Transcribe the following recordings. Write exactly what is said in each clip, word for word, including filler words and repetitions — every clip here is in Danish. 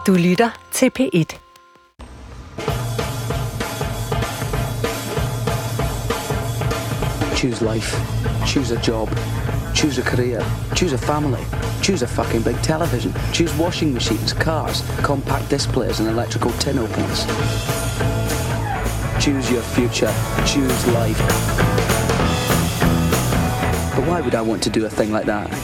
Du lytter til P et. Choose life. Choose a job. Choose a career. Choose a family. Choose a fucking big television. Choose washing machines, cars, compact displays and electrical tin openers. Choose your future. Choose life. But why would I want to do a thing like that?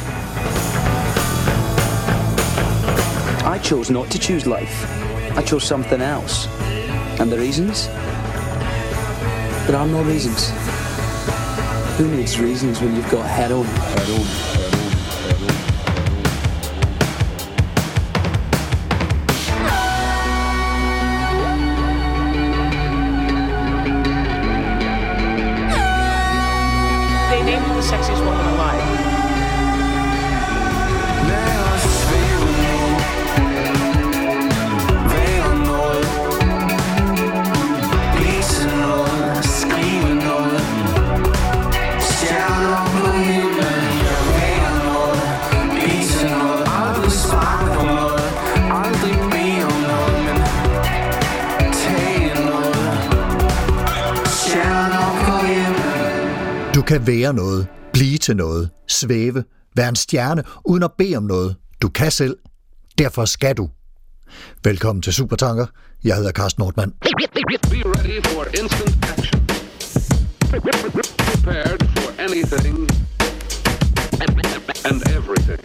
I chose not to choose life. I chose something else. And the reasons? There are no reasons. Who needs reasons when you've got heroin? Heroin. They named her the sexiest woman alive. Du kan være noget, blive til noget, svæve, være en stjerne, uden at bede om noget. Du kan selv. Derfor skal du. Velkommen til Supertanker. Jeg hedder Carsten Nordmann. Be ready for instant action. Prepared for anything and everything.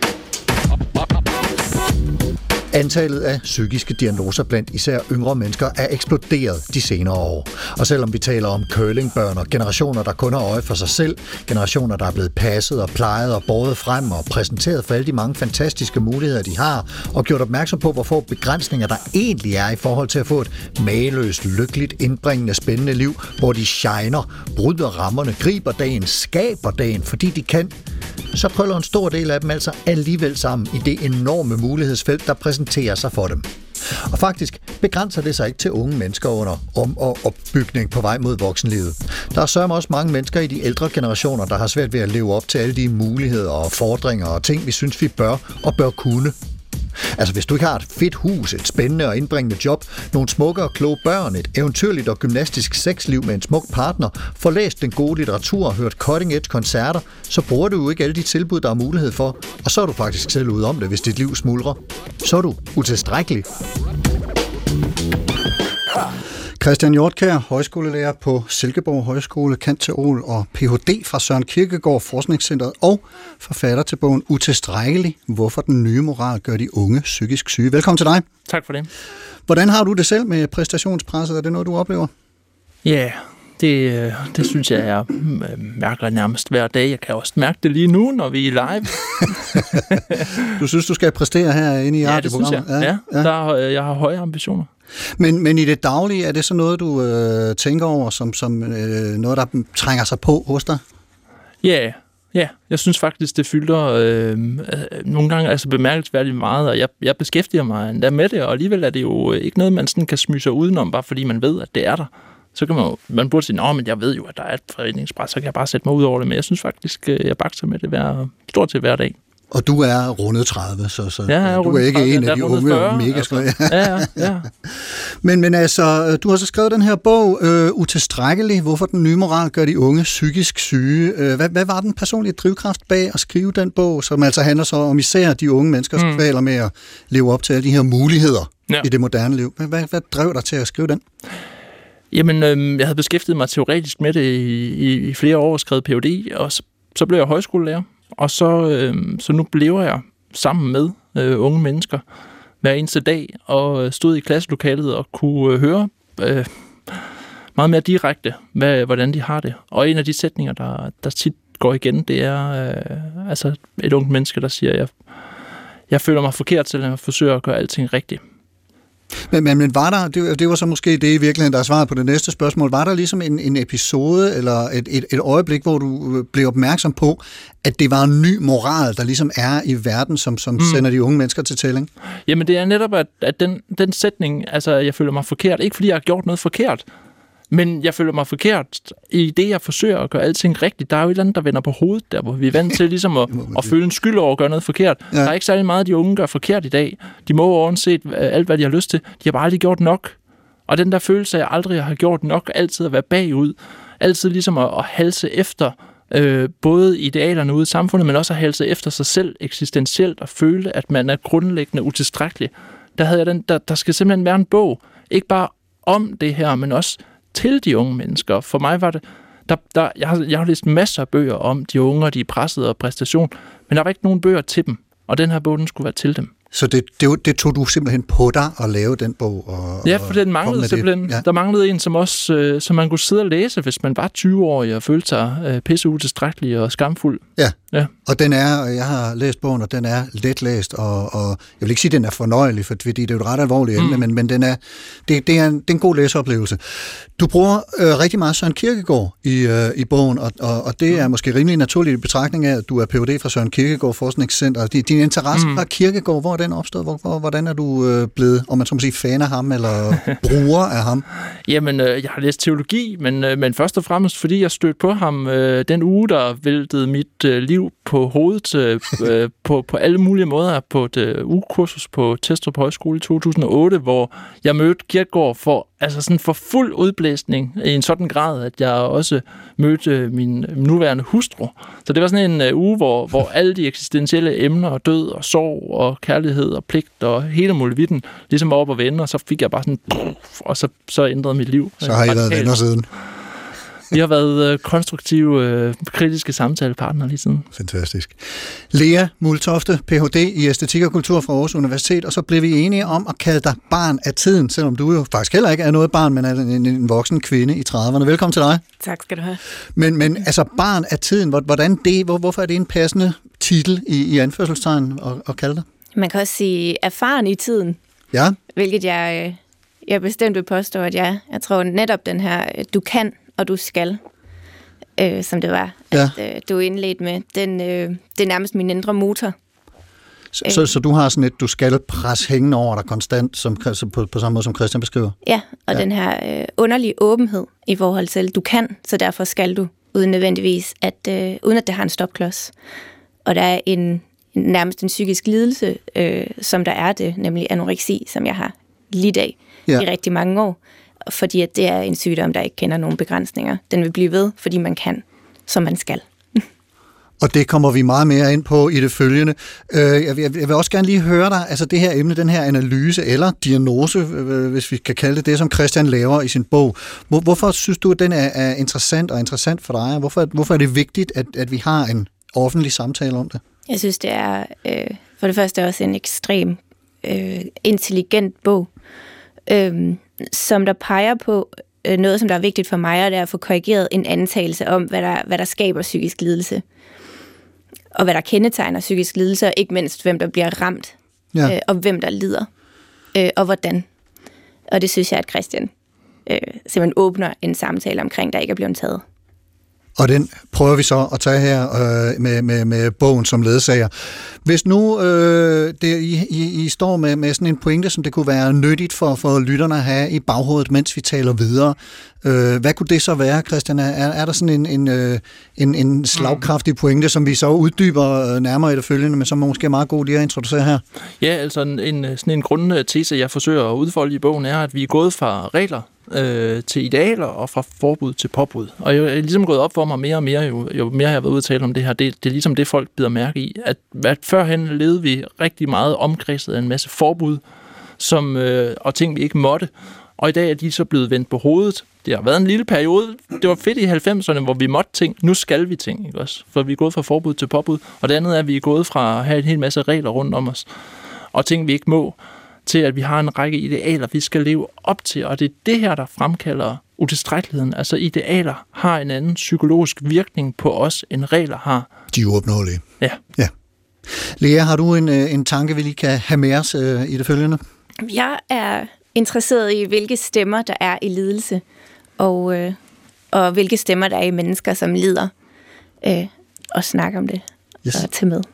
Antallet af psykiske diagnoser blandt især yngre mennesker er eksploderet de senere år. Og selvom vi taler om curlingbørn og generationer, der kun har øje for sig selv, generationer, der er blevet passet og plejet og båret frem og præsenteret for alle de mange fantastiske muligheder, de har, og gjort opmærksom på, hvor få begrænsninger der egentlig er i forhold til at få et mageløst, lykkeligt, indbringende, spændende liv, hvor de shiner, bryder rammerne, griber dagen, skaber dagen, fordi de kan, så krøller en stor del af dem altså alligevel sammen i det enorme mulighedsfelt, der præsenterer sig for dem. Og faktisk begrænser det sig ikke til unge mennesker under om- og opbygning på vej mod voksenlivet. Der er sørme også mange mennesker i de ældre generationer, der har svært ved at leve op til alle de muligheder og fordringer og ting, vi synes, vi bør og bør kunne. Altså hvis du ikke har et fedt hus, et spændende og indbringende job, nogle smukke og kloge børn, et eventyrligt og gymnastisk sexliv med en smuk partner, får læst den gode litteratur og hørt cutting-edge koncerter, så bruger du jo ikke alle de tilbud, der er mulighed for, og så er du faktisk selv ude om det, hvis dit liv smuldrer. Så er du utilstrækkelig. Christian Hjortkjær, højskolelærer på Silkeborg Højskole, cand.theol og P H D fra Søren Kierkegaard Forskningscentret og forfatter til bogen Utilstrækkelig, hvorfor den nye moral gør de unge psykisk syge. Velkommen til dig. Tak for det. Hvordan har du det selv med præstationspresset? Er det noget, du oplever? Ja, yeah, det, det synes jeg, jeg mærker nærmest hver dag. Jeg kan også mærke det lige nu, når vi er live. Du synes, du skal præstere herinde i ja, radioprogrammet? Ja, det synes jeg. Ja, ja. Der, jeg har høje ambitioner. Men, men i det daglige, er det så noget, du øh, tænker over, som, som øh, noget, der trænger sig på hos dig? Ja, yeah, yeah. Jeg synes faktisk, det fylder øh, nogle gange altså bemærkelsesværdigt meget, og jeg, jeg beskæftiger mig endda med det, og alligevel er det jo ikke noget, man sådan kan smyge sig udenom, bare fordi man ved, at det er der. Så kan man jo, man burde sige, nå, men jeg ved jo, at der er et foreningspres, så kan jeg bare sætte mig ud over det, men jeg synes faktisk, jeg bakser med det hver, stort til hver dag. Og du er rundet tredive, så, så ja, du er ikke en af de unge fyrre, mega altså. Ja, ja, ja. men, men altså, du har så skrevet den her bog, øh, Utilstrækkelig, hvorfor den nye moral gør de unge psykisk syge. Hvad, hvad var den personlige drivkraft bag at skrive den bog, som altså handler så om især de unge mennesker, som mm. kvaler med at leve op til alle de her muligheder ja. i det moderne liv? Hvad, hvad, hvad drev dig til at skrive den? Jamen, øh, jeg havde beskæftiget mig teoretisk med det i, i, i flere år og skrevet P H D, og så, så blev jeg højskolelærer. Og så, øh, så nu lever jeg sammen med øh, unge mennesker hver eneste dag, og stod i klasselokalet og kunne øh, høre øh, meget mere direkte, hvad, hvordan de har det. Og en af de sætninger, der, der tit går igen, det er øh, altså et ungt menneske, der siger, jeg, jeg føler mig forkert, selvom jeg forsøger at gøre alting rigtigt. Men, men, men var der, det, det var så måske det i virkeligheden, der er svaret på det næste spørgsmål, var der ligesom en, en episode eller et, et, et øjeblik, hvor du blev opmærksom på, at det var en ny moral, der ligesom er i verden, som, som mm. sender de unge mennesker til tælling? Jamen det er netop, at, at den, den sætning, altså jeg føler mig forkert, ikke fordi jeg har gjort noget forkert, Men jeg føler mig forkert i det, jeg forsøger at gøre alting rigtigt. Der er jo et eller andet, der vender på hovedet der, hvor vi er vant til ligesom at, at føle en skyld over at gøre noget forkert. Ja. Der er ikke særlig meget, de unge gør forkert i dag. De må uanset alt, hvad de har lyst til. De har bare aldrig gjort nok. Og den der følelse af, at jeg aldrig har gjort nok, altid at være bagud, altid ligesom at, at halse efter øh, både idealerne ude i samfundet, men også at halse efter sig selv eksistentielt og føle, at man er grundlæggende utilstrækkelig. Der havde jeg den, der, der skal simpelthen være en bog, ikke bare om det her, men også til de unge mennesker. For mig var det, der, der, jeg, har, jeg har læst masser af bøger om de unge, og de er presset og præstation, men der var ikke nogen bøger til dem, og den her bog, den skulle være til dem. Så det, det, det tog du simpelthen på dig at lave den bog? Og, ja, for den manglede simpelthen. Ja. Der manglede en, som også, øh, som man kunne sidde og læse, hvis man var tyve-årig og følte sig øh, pisse utilstrækkelig og skamfuld. Ja. ja, og den er, jeg har læst bogen, og den er letlæst, og, og jeg vil ikke sige, at den er fornøjelig, fordi det er jo et ret alvorligt emne, mm. men, men den er, det, det, er en, det er en god læseoplevelse. Du bruger øh, rigtig meget Søren Kierkegaard i, øh, i bogen, og, og, og det er måske rimelig naturligt i betragtning af, at du er P H D fra Søren Kierkegaard Forskningscenter. Din, din interesse mm. fra Kierkegaard, hvor er den opstået? Hvor, hvor, hvordan er du øh, blevet, om man så må sige, fan af ham, eller bruger af ham? Jamen, øh, jeg har læst teologi, men, øh, men først og fremmest, fordi jeg stødte på ham øh, den uge, der væltede mit øh, liv på hovedet øh, på, på alle mulige måder på et øh, ugekursus på Testrup Højskole i to tusind og otte, hvor jeg mødte Kierkegaard for, altså sådan for fuld udblæsning i en sådan grad, at jeg også mødte min nuværende hustru. Så det var sådan en uh, uge, hvor, hvor alle de eksistentielle emner, og død og sorg og kærlighed og pligt og hele muligheden ligesom var op at vende, og så fik jeg bare sådan, og så, så ændrede mit liv. Så har I været venner siden? Vi har været øh, konstruktive, øh, kritiske samtalepartnere lige siden. Fantastisk. Lea Muldtofte, P H D i æstetik og kultur fra Aarhus Universitet, og så blev vi enige om at kalde dig barn af tiden, selvom du jo faktisk heller ikke er noget barn, men er en, en voksen kvinde i trediverne. Velkommen til dig. Tak skal du have. Men, men altså barn af tiden, hvordan det, hvor, hvorfor er det en passende titel i, i anførselstegn at, at kalde dig? Man kan også sige erfaren i tiden, ja. Hvilket jeg, jeg bestemt vil påstå, at jeg, jeg tror netop den her, du kan og du skal, øh, som det var, ja. at øh, du indledte med, den, øh, det er nærmest min indre motor. Så, øh. så, så du har sådan et, du skal presse hængende over dig konstant, som, på, på samme måde som Christian beskriver? Ja, og ja. Den her øh, underlige åbenhed i forhold til, du kan, så derfor skal du, uden nødvendigvis, at, øh, uden at det har en stopklods. Og der er en, en nærmest en psykisk lidelse, øh, som der er det, nemlig anoreksi, som jeg har lidt af ja. i rigtig mange år. Fordi at det er en sygdom, der ikke kender nogen begrænsninger. Den vil blive ved, fordi man kan, som man skal. Og det kommer vi meget mere ind på i det følgende. Jeg vil også gerne lige høre dig, altså det her emne, den her analyse eller diagnose, hvis vi kan kalde det det, som Christian laver i sin bog. Hvorfor synes du, at den er interessant og interessant for dig? Hvorfor, hvorfor er det vigtigt, at, at vi har en offentlig samtale om det? Jeg synes, det er øh, for det første også en ekstrem øh, intelligent bog, øh, som der peger på øh, noget, som der er vigtigt for mig, og det er at få korrigeret en antagelse om, hvad der, hvad der skaber psykisk lidelse. Og hvad der kendetegner psykisk lidelse, og ikke mindst, hvem der bliver ramt, ja. øh, og hvem der lider, øh, og hvordan. Og det synes jeg, at Christian øh, simpelthen åbner en samtale omkring, der ikke er blevet taget. Og den prøver vi så at tage her øh, med, med, med bogen som ledsager. Hvis nu øh, det, I, I, I står med, med sådan en pointe, som det kunne være nyttigt for, for lytterne at have i baghovedet, mens vi taler videre, øh, hvad kunne det så være, Christian? Er, er der sådan en, en, en, en slagkraftig pointe, som vi så uddyber nærmere i det følgende, men som måske er meget god lige at introducere her? Ja, altså en, en, sådan en grundtese, jeg forsøger at udfolde i bogen, er, at vi er gået fra regler øh, til idealer og fra forbud til påbud. Og jeg er ligesom gået op for mig mere og mere, jo, jo mere jeg har været ude at tale om det her. Det, det er ligesom det, folk bider mærke i. At, at førhen levede vi rigtig meget omkredset af en masse forbud som, øh, og ting, vi ikke måtte. Og i dag er de så blevet vendt på hovedet. Det har været en lille periode. Det var fedt i halvfemserne, hvor vi måtte ting. Nu skal vi ting, ikke også? For vi er gået fra forbud til påbud. Og det andet er, at vi er gået fra at have en hel masse regler rundt om os, og ting, vi ikke må, til at vi har en række idealer, vi skal leve op til. Og det er det her, der fremkalder utilstrækkeligheden. Altså idealer har en anden psykologisk virkning på os, end regler har. De er uopnåelige. Ja. ja. Lea, har du en, en tanke, vi lige kan have med os øh, i det følgende? Jeg er interesseret i, hvilke stemmer der er i lidelse, og, øh, og hvilke stemmer der er i mennesker, som lider, øh, og snakke om det yes. og tage med.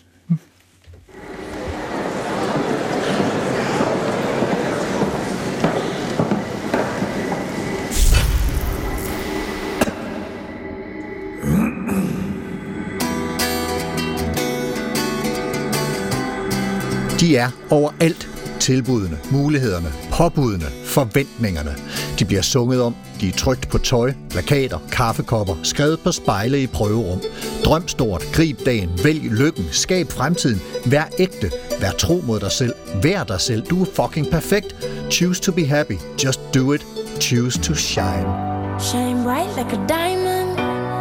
De er overalt. Tilbudene, mulighederne, påbudene, forventningerne. De bliver sunget om, de er trykt på tøj, plakater, kaffekopper, skrevet på spejle i prøverum. Drøm stort, grib dagen, vælg lykken, skab fremtiden, vær ægte, vær tro mod dig selv, vær dig selv, du er fucking perfekt. Choose to be happy, just do it, choose to shine. Shine bright like a diamond.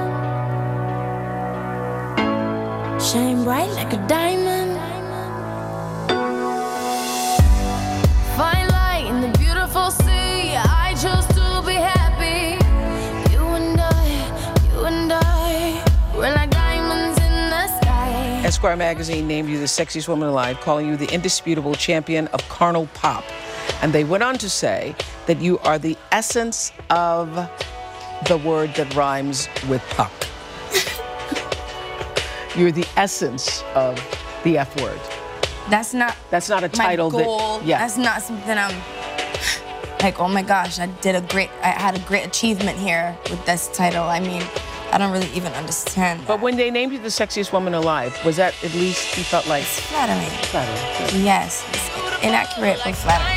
Shine bright like a diamond. Find light in the beautiful sea. I chose to be happy. You and I, you and I, we're like diamonds in the sky. Esquire magazine named you the sexiest woman alive, calling you the indisputable champion of carnal pop. And they went on to say that you are the essence of the word that rhymes with puck. You're the essence of the F word. That's not That's not a title my goal. that yeah. That's not something I'm like, oh my gosh, I did a great I had a great achievement here with this title. I mean, I don't really even understand that. But when they named you the sexiest woman alive, was that at least you felt like It's flattering. flattering? Yes. It's inaccurate but flattering.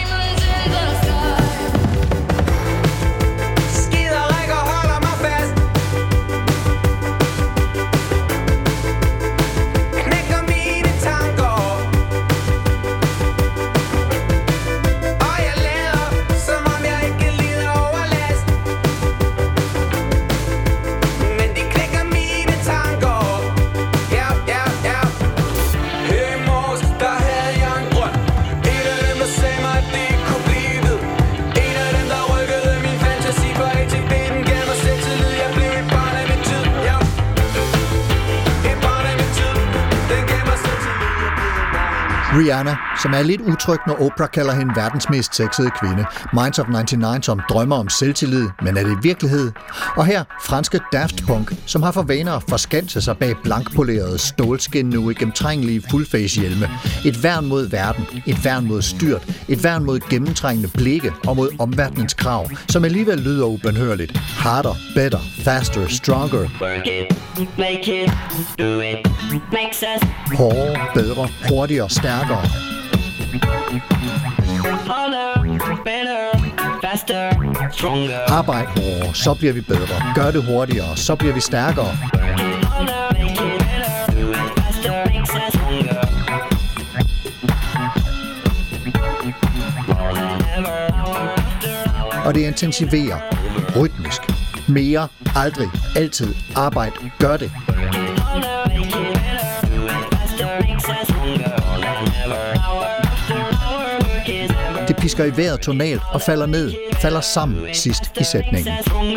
Rihanna, som er lidt utryg, når Oprah kalder hende verdens mest sexede kvinde. Minds of nioghalvfems, som drømmer om selvtillid, men er det virkelighed? Og her franske Daft Punk, som har for vaner at forskanse sig bag blankpolerede stålskinnende uigennemtrængelige fullface-hjelme. Et værn mod verden, et værn mod styrt, et værn mod gennemtrængende blikke og mod omverdenens krav, som alligevel lyder ubenhørligt. Harder, better, faster, stronger. Hårdere, bedre, hurtigere, stærkere. Arbejd hårdere, så bliver vi bedre. Gør det hurtigere, så bliver vi stærkere. Og det intensiverer, rytmisk. Mere, aldrig, altid, arbejd, gør det. Det pisker i vejret tonalt og falder ned, falder sammen sidst i sætningen.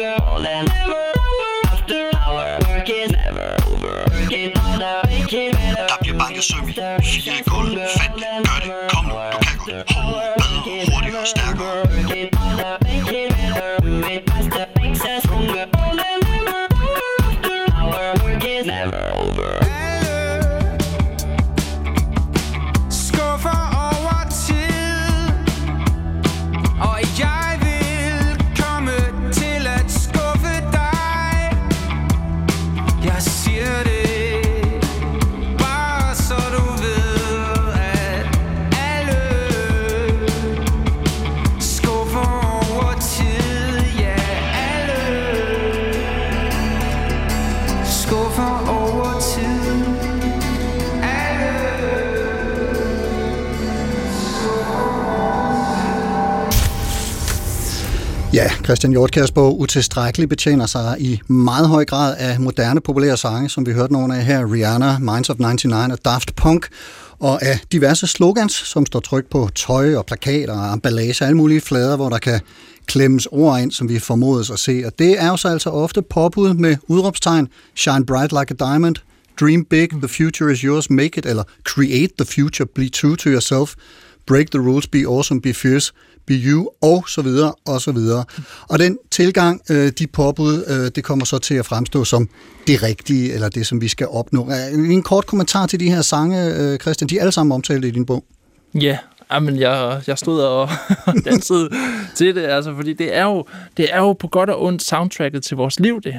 Der bliver banket søm i. Fire i gulvet. Fat det. Gør det. Kom nu. Du kan godt. Hårdere, bedre, hurtigere, stærkere. Ja, Christian Hjortkjærs bog Utilstrækkelig betjener sig i meget høj grad af moderne populære sange, som vi hørte nogle af her, Rihanna, Minds of nioghalvfems og Daft Punk, og af diverse slogans, som står trykt på tøj og plakater og emballage, alle mulige flader, hvor der kan klemmes ord ind, som vi formodes at se. Og det er jo så altså ofte påbud med udråbstegn, shine bright like a diamond, dream big, the future is yours, make it, eller create the future, be true to yourself, break the rules, be awesome, be fierce, be you, og så videre, og så videre. Og den tilgang, de påbud, det kommer så til at fremstå som det rigtige, eller det, som vi skal opnå. En kort kommentar til de her sange, Christian, de er alle sammen omtalt i din bog. Ja, men jeg, jeg stod og dansede til det, altså, fordi det er, jo, det er jo på godt og ondt soundtracket til vores liv, det her.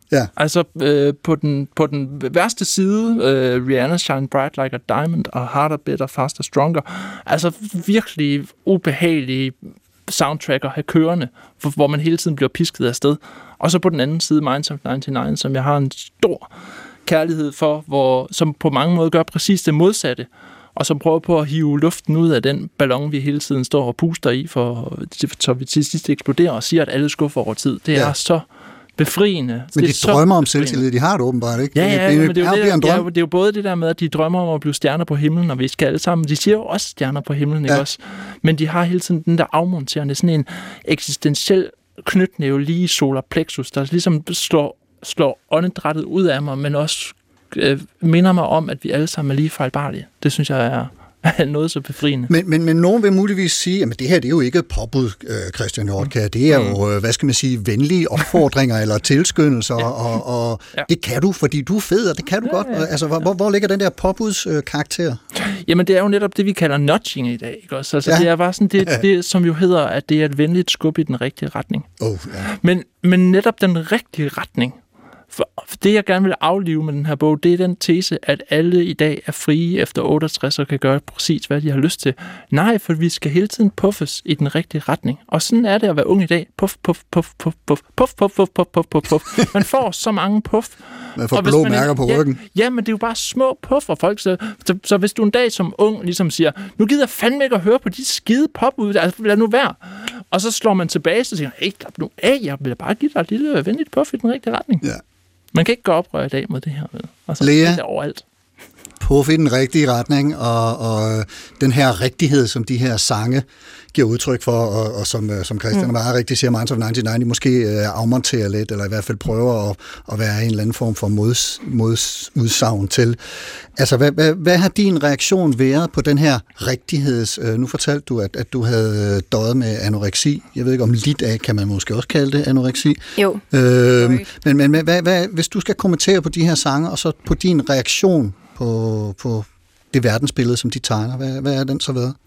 Ja. Altså øh, på, den, på den værste side, øh, Rihanna Shine Bright Like a Diamond og Harder, Better, Faster, Stronger. Altså virkelig ubehagelige soundtracker have kørende, hvor, hvor man hele tiden bliver pisket afsted. Og så på den anden side Minds of nioghalvfems, som jeg har en stor kærlighed for, hvor, som på mange måder gør præcis det modsatte, og som prøver på at hive luften ud af den ballon, vi hele tiden står og puster i, for, så vi til sidst eksploderer og siger, at alle skuffer over tid. Det ja. er så befriende. Men de drømmer om selvtillid, de har det åbenbart, ikke? Ja, ja, det, men det er, jo det, ja, det er jo både det der med, at de drømmer om at blive stjerner på himlen, og vi skal alle sammen. De siger jo også stjerner på himlen, ikke ja. også? Men de har hele tiden den der afmonterende, sådan en eksistentiel knytnæve lige i solar plexus, der ligesom slår, slår åndedrættet ud af mig, men også øh, minder mig om, at vi alle sammen er lige fejlbarlige. Det synes jeg er noget så befriende. Men, men, men nogen vil muligvis sige, at det her det er jo ikke påbud, Christian Hjortkjær. Det er jo, hvad skal man sige, venlige opfordringer eller tilskyndelser, ja. og, og ja. det kan du, fordi du er fed, og det kan du ja, godt. Ja, ja. Altså, hvor, hvor ligger den der påbudskarakter? Jamen, det er jo netop det, vi kalder nudging i dag, ikke også? Altså, ja. det er bare sådan, det, det, som jo hedder, at det er et venligt skub i den rigtige retning. Oh, ja. men, men netop den rigtige retning, for det, jeg gerne vil aflive med den her bog, det er den tese, at alle i dag er frie efter otteogtres og kan gøre præcis, hvad de har lyst til. Nej, for vi skal hele tiden puffes i den rigtige retning. Og sådan er det at være ung i dag. Puff, puff, puff, puff, puff, puff, puff, puff, puff, puff, puff, puff. Man får så mange puff. Man får blå man, mærker på ja, ryggen. Ja, men det er jo bare små puffer, folk. Så, så, så hvis du en dag som ung ligesom siger, nu gider jeg fandme ikke at høre på de skide pop ud, altså lad nu være. Og så slår man tilbage, så siger hey, slap nu af, jeg vil bare give dig et lille venligt puff i den rigtige retning. Ja. Man kan ikke gå oprør i dag mod det her. Med. Altså, Lea, det er overalt. Puff i den rigtige retning, og, og den her rigtighed, som de her sange giver udtryk for, og, og som, som Christian mm. meget rigtigt siger, Minds of nioghalvfems, de måske uh, afmonterer lidt, eller i hvert fald prøver at, at være en eller anden form for mods, modsudsagn til. Altså, hvad, hvad, hvad har din reaktion været på den her rigtigheds... Uh, nu fortalte du, at, at du havde døjet med anoreksi. Jeg ved ikke, om lidt af, kan man måske også kalde det anoreksi? Jo. Øh, men men hvad, hvad, hvis du skal kommentere på de her sange, og så på din reaktion på, på det verdensbillede, som de tegner, hvad, hvad er den så været?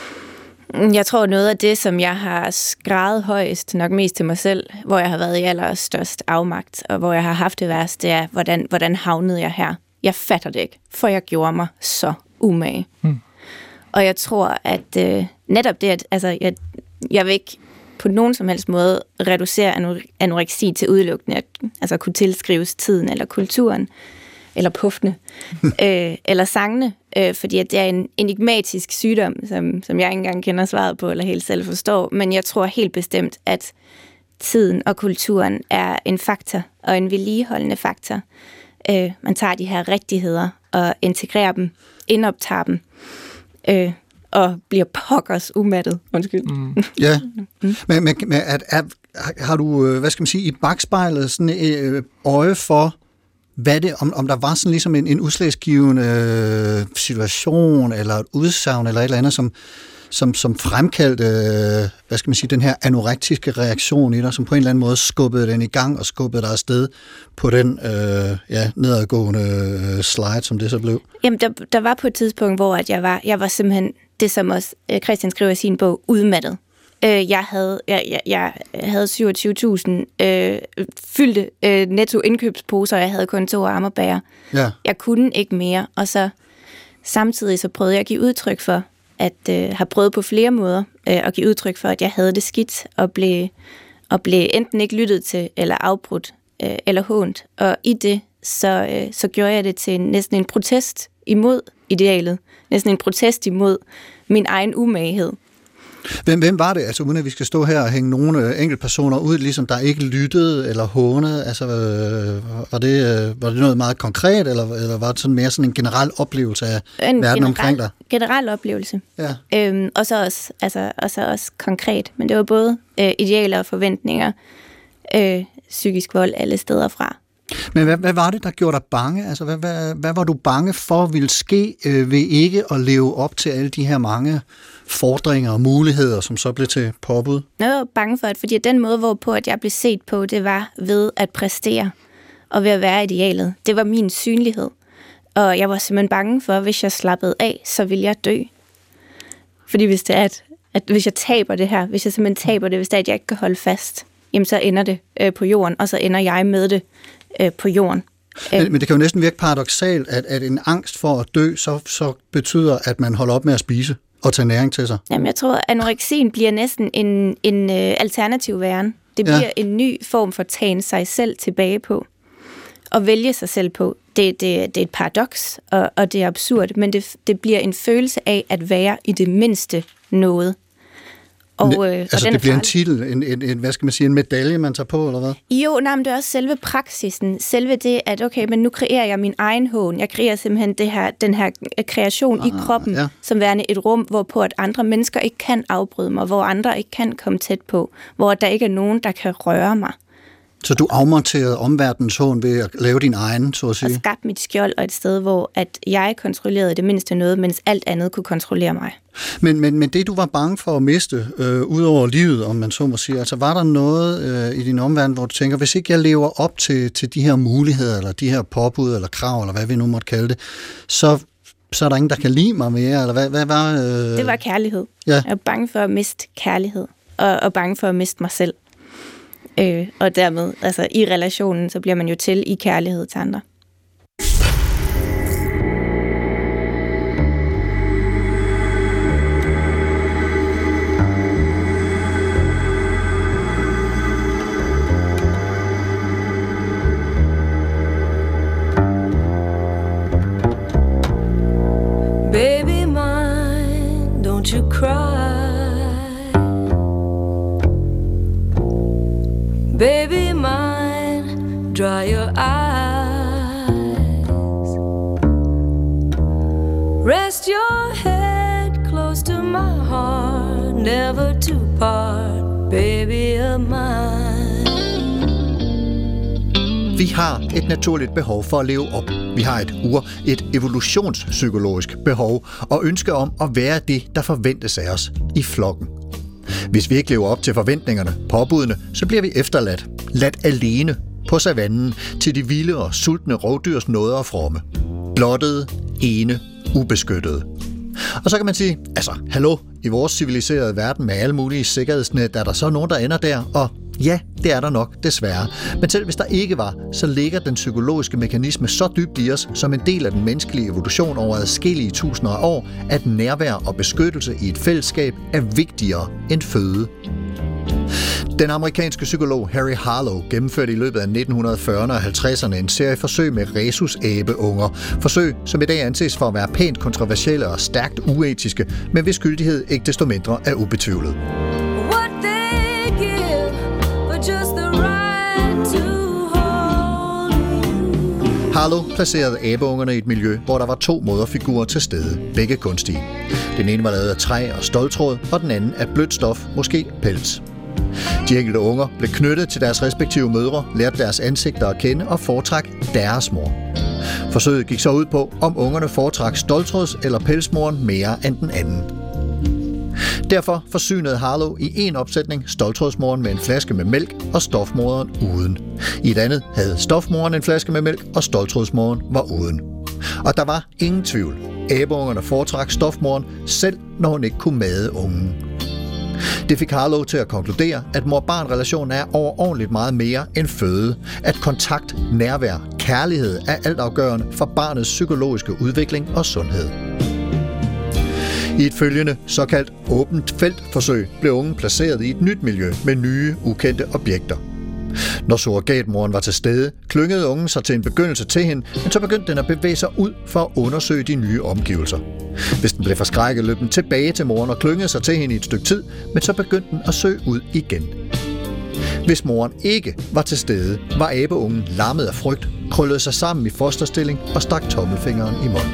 Jeg tror, noget af det, som jeg har skreget højst, nok mest til mig selv, hvor jeg har været i allerstørst afmagt, og hvor jeg har haft det værst, det er, hvordan, hvordan havnede jeg her? Jeg fatter det ikke, for jeg gjorde mig så umage. Hmm. Og jeg tror, at øh, netop det, at altså, jeg, jeg vil ikke på nogen som helst måde reducere anoreksi til udelukkende, at altså, kunne tilskrives tiden eller kulturen, eller puffene, øh, eller sangene, øh, fordi at det er en enigmatisk sygdom, som, som jeg ikke engang kender svaret på, eller helt selv forstår, men jeg tror helt bestemt, at tiden og kulturen er en faktor, og en vedligeholdende faktor. Øh, man tager de her rigtigheder, og integrerer dem, indoptager dem, øh, og bliver pokkers umattet. Undskyld. Mm. Ja, mm. men, men, men at, at, har du, hvad skal man sige, i bagspejlet sådan et øje for, hvad det, om, om der var sådan ligesom en, en udslagsgivende øh, situation, eller et udsagn, eller et eller andet, som, som, som fremkaldte, øh, hvad skal man sige, den her anorektiske reaktion i dig, som på en eller anden måde skubbede den i gang, og skubbede dig afsted på den øh, ja, nedadgående øh, slide, som det så blev? Jamen, der, der var på et tidspunkt, hvor at jeg, var, jeg var simpelthen, det som også Christian skriver i sin bog, udmattet. Jeg havde, jeg, jeg, jeg havde syvogtyve tusind øh, fyldte øh, netto indkøbsposer, og jeg havde kun to arme og bære. Ja. Jeg kunne ikke mere, og så samtidig så prøvede jeg at give udtryk for, at øh, have prøvet på flere måder øh, at give udtryk for, at jeg havde det skidt, og blev, og blev enten ikke lyttet til, eller afbrudt, øh, eller hånt. Og i det, så, øh, så gjorde jeg det til næsten en protest imod idealet. Næsten en protest imod min egen umaghed. Hvem, hvem var det? Altså uden at vi skal stå her og hænge nogle enkelte personer ud, ligesom der ikke lyttede eller hånede. Altså øh, var, det, øh, var det noget meget konkret, eller, eller var det sådan mere sådan en generel oplevelse af en verden generel, omkring dig? Generel oplevelse. Ja. Øhm, og så også, altså, og så også konkret. Men det var både øh, idealer og forventninger, øh, psykisk vold alle steder fra. Men hvad, hvad var det, der gjorde dig bange? Altså, hvad, hvad, hvad var du bange for ville ske øh, ved ikke at leve op til alle de her mange fordringer og muligheder, som så blev til påbud? Jeg var bange for, at fordi den måde, hvorpå at jeg blev set på, det var ved at præstere og ved at være idealet. Det var min synlighed. Og jeg var simpelthen bange for, at hvis jeg slappede af, så ville jeg dø. Fordi hvis det er, at, at hvis jeg taber det her, hvis jeg simpelthen taber det, hvis det er, at jeg ikke kan holde fast, jamen så ender det øh, på jorden, og så ender jeg med det øh, på jorden. Men, men det kan jo næsten virke paradoksalt, at, at en angst for at dø, så, så betyder, at man holder op med at spise og tage næring til sig. Jamen, jeg tror, at anoreksien bliver næsten en, en øh, alternativ væren. Det bliver ja. en ny form for tagen sig selv tilbage på, og vælge sig selv på. Det, det, det er et paradoks, og, og det er absurd, men det, det bliver en følelse af at være i det mindste noget. Og, øh, altså, og det bliver en titel, en, en, en, hvad skal man sige, en medalje, man tager på, eller hvad? Jo, nej, men det er også selve praksisen. Selve det, at okay, men nu kreerer jeg min egen hån. Jeg kreerer simpelthen det her, den her kreation ah, i kroppen, ja. som værende et rum, hvorpå at andre mennesker ikke kan afbryde mig, hvor andre ikke kan komme tæt på, hvor der ikke er nogen, der kan røre mig. Så du afmonterede omverdenens hån ved at lave din egen, så at sige? Og skabte mit skjold og et sted, hvor at jeg kontrollerede det mindste noget, mens alt andet kunne kontrollere mig. Men, men, men det, du var bange for at miste, øh, ud over livet, om man så må sige, altså var der noget øh, i din omverden, hvor du tænker, hvis ikke jeg lever op til, til de her muligheder, eller de her påbud, eller krav, eller hvad vi nu måtte kalde det, så, så er der ingen, der kan lide mig mere, eller hvad, hvad var... Øh... Det var kærlighed. Ja. Jeg var bange for at miste kærlighed, og, og bange for at miste mig selv. Øh, og dermed, altså i relationen, så bliver man jo til i kærlighed til andre. Baby mine, don't you cry. Baby mine, dry your eyes. Rest your head close to my heart, never to part, baby of mine. Vi har et naturligt behov for at leve op. Vi har et ur, et evolutionspsykologisk behov og ønske om at være det, der forventes af os i flokken. Hvis vi ikke lever op til forventningerne, påbudene, så bliver vi efterladt, ladt alene på savannen til de vilde og sultne rovdyrs nåder og fromme. Blottede, ene, ubeskyttede. Og så kan man sige, altså, hallo, i vores civiliserede verden med alle mulige sikkerhedsnet, er der så nogen, der ender der, og ja, det er der nok, desværre. Men selv hvis der ikke var, så ligger den psykologiske mekanisme så dybt i os, som en del af den menneskelige evolution over adskillige tusinder af år, at nærvær og beskyttelse i et fællesskab er vigtigere end føde. Den amerikanske psykolog Harry Harlow gennemførte i løbet af nitten fyrrerne og halvtredserne en serie forsøg med rhesusabeуnger. Forsøg, som i dag anses for at være pænt kontroversielle og stærkt uetiske, men hvis skyldighed ikke desto mindre er ubetvivlet. Harlow placerede abeungerne i et miljø, hvor der var to moderfigurer til stede, begge kunstige. Den ene var lavet af træ og ståltråd, og den anden af blødt stof, måske pels. De enkelte unger blev knyttet til deres respektive mødre, lærte deres ansigter at kende og foretrak deres mor. Forsøget gik så ud på, om ungerne foretrak ståltråds- eller pelsmoren mere end den anden. Derfor forsynede Harlow i en opsætning ståltrådsmoren med en flaske med mælk og stofmoderen uden. I et andet havde stofmoren en flaske med mælk, og ståltrådsmoren var uden. Og der var ingen tvivl. Abeungerne foretrak stofmoren, selv når hun ikke kunne made ungen. Det fik Harlow til at konkludere, at mor-barn-relationen er overordentligt meget mere end føde. At kontakt, nærvær, kærlighed er altafgørende for barnets psykologiske udvikling og sundhed. I et følgende såkaldt åbent feltforsøg blev ungen placeret i et nyt miljø med nye, ukendte objekter. Når surrogatmoren var til stede, klyngede ungen sig til en begyndelse til hende, men så begyndte den at bevæge sig ud for at undersøge de nye omgivelser. Hvis den blev forskrækket, løb den tilbage til moren og klyngede sig til hende i et stykke tid, men så begyndte den at søge ud igen. Hvis moren ikke var til stede, var abeungen lammet af frygt, krøllede sig sammen i fosterstilling og stak tommelfingeren i munden.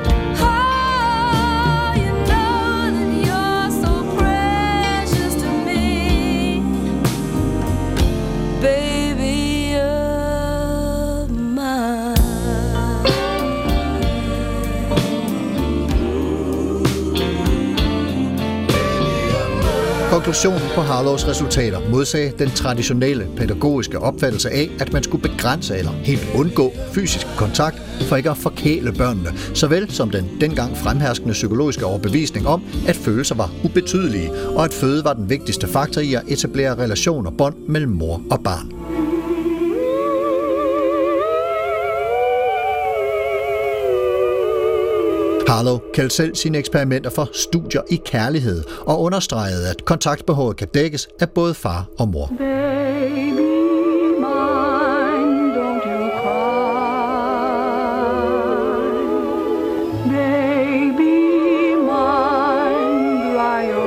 Konklusionen på Harlows resultater modsagde den traditionelle pædagogiske opfattelse af, at man skulle begrænse eller helt undgå fysisk kontakt for ikke at forkæle børnene, såvel som den dengang fremherskende psykologiske overbevisning om, at følelser var ubetydelige, og at føde var den vigtigste faktor i at etablere relationer og bånd mellem mor og barn. Harlow kaldte selv sine eksperimenter for studier i kærlighed og understregede, at kontaktbehovet kan dækkes af både far og mor. Baby mine, don't you cry. Baby mine, dry your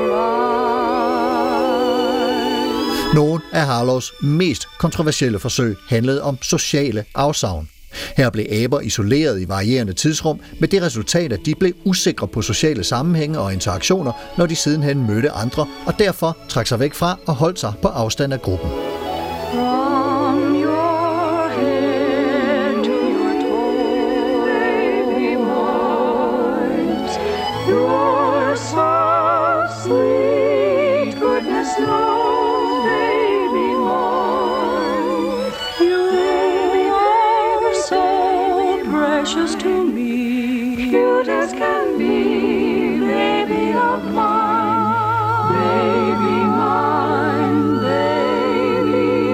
eyes. Nogle af Harlows mest kontroversielle forsøg handlede om sociale afsavn. Her blev aber isoleret i varierende tidsrum, med det resultat, at de blev usikre på sociale sammenhænge og interaktioner, når de sidenhen mødte andre, og derfor trak sig væk fra og holdt sig på afstand af gruppen. From your head to your toes, baby mine, you're so sweet, goodness knows, baby mine, you are so precious to me, cute as can be, baby of mine, baby mine, baby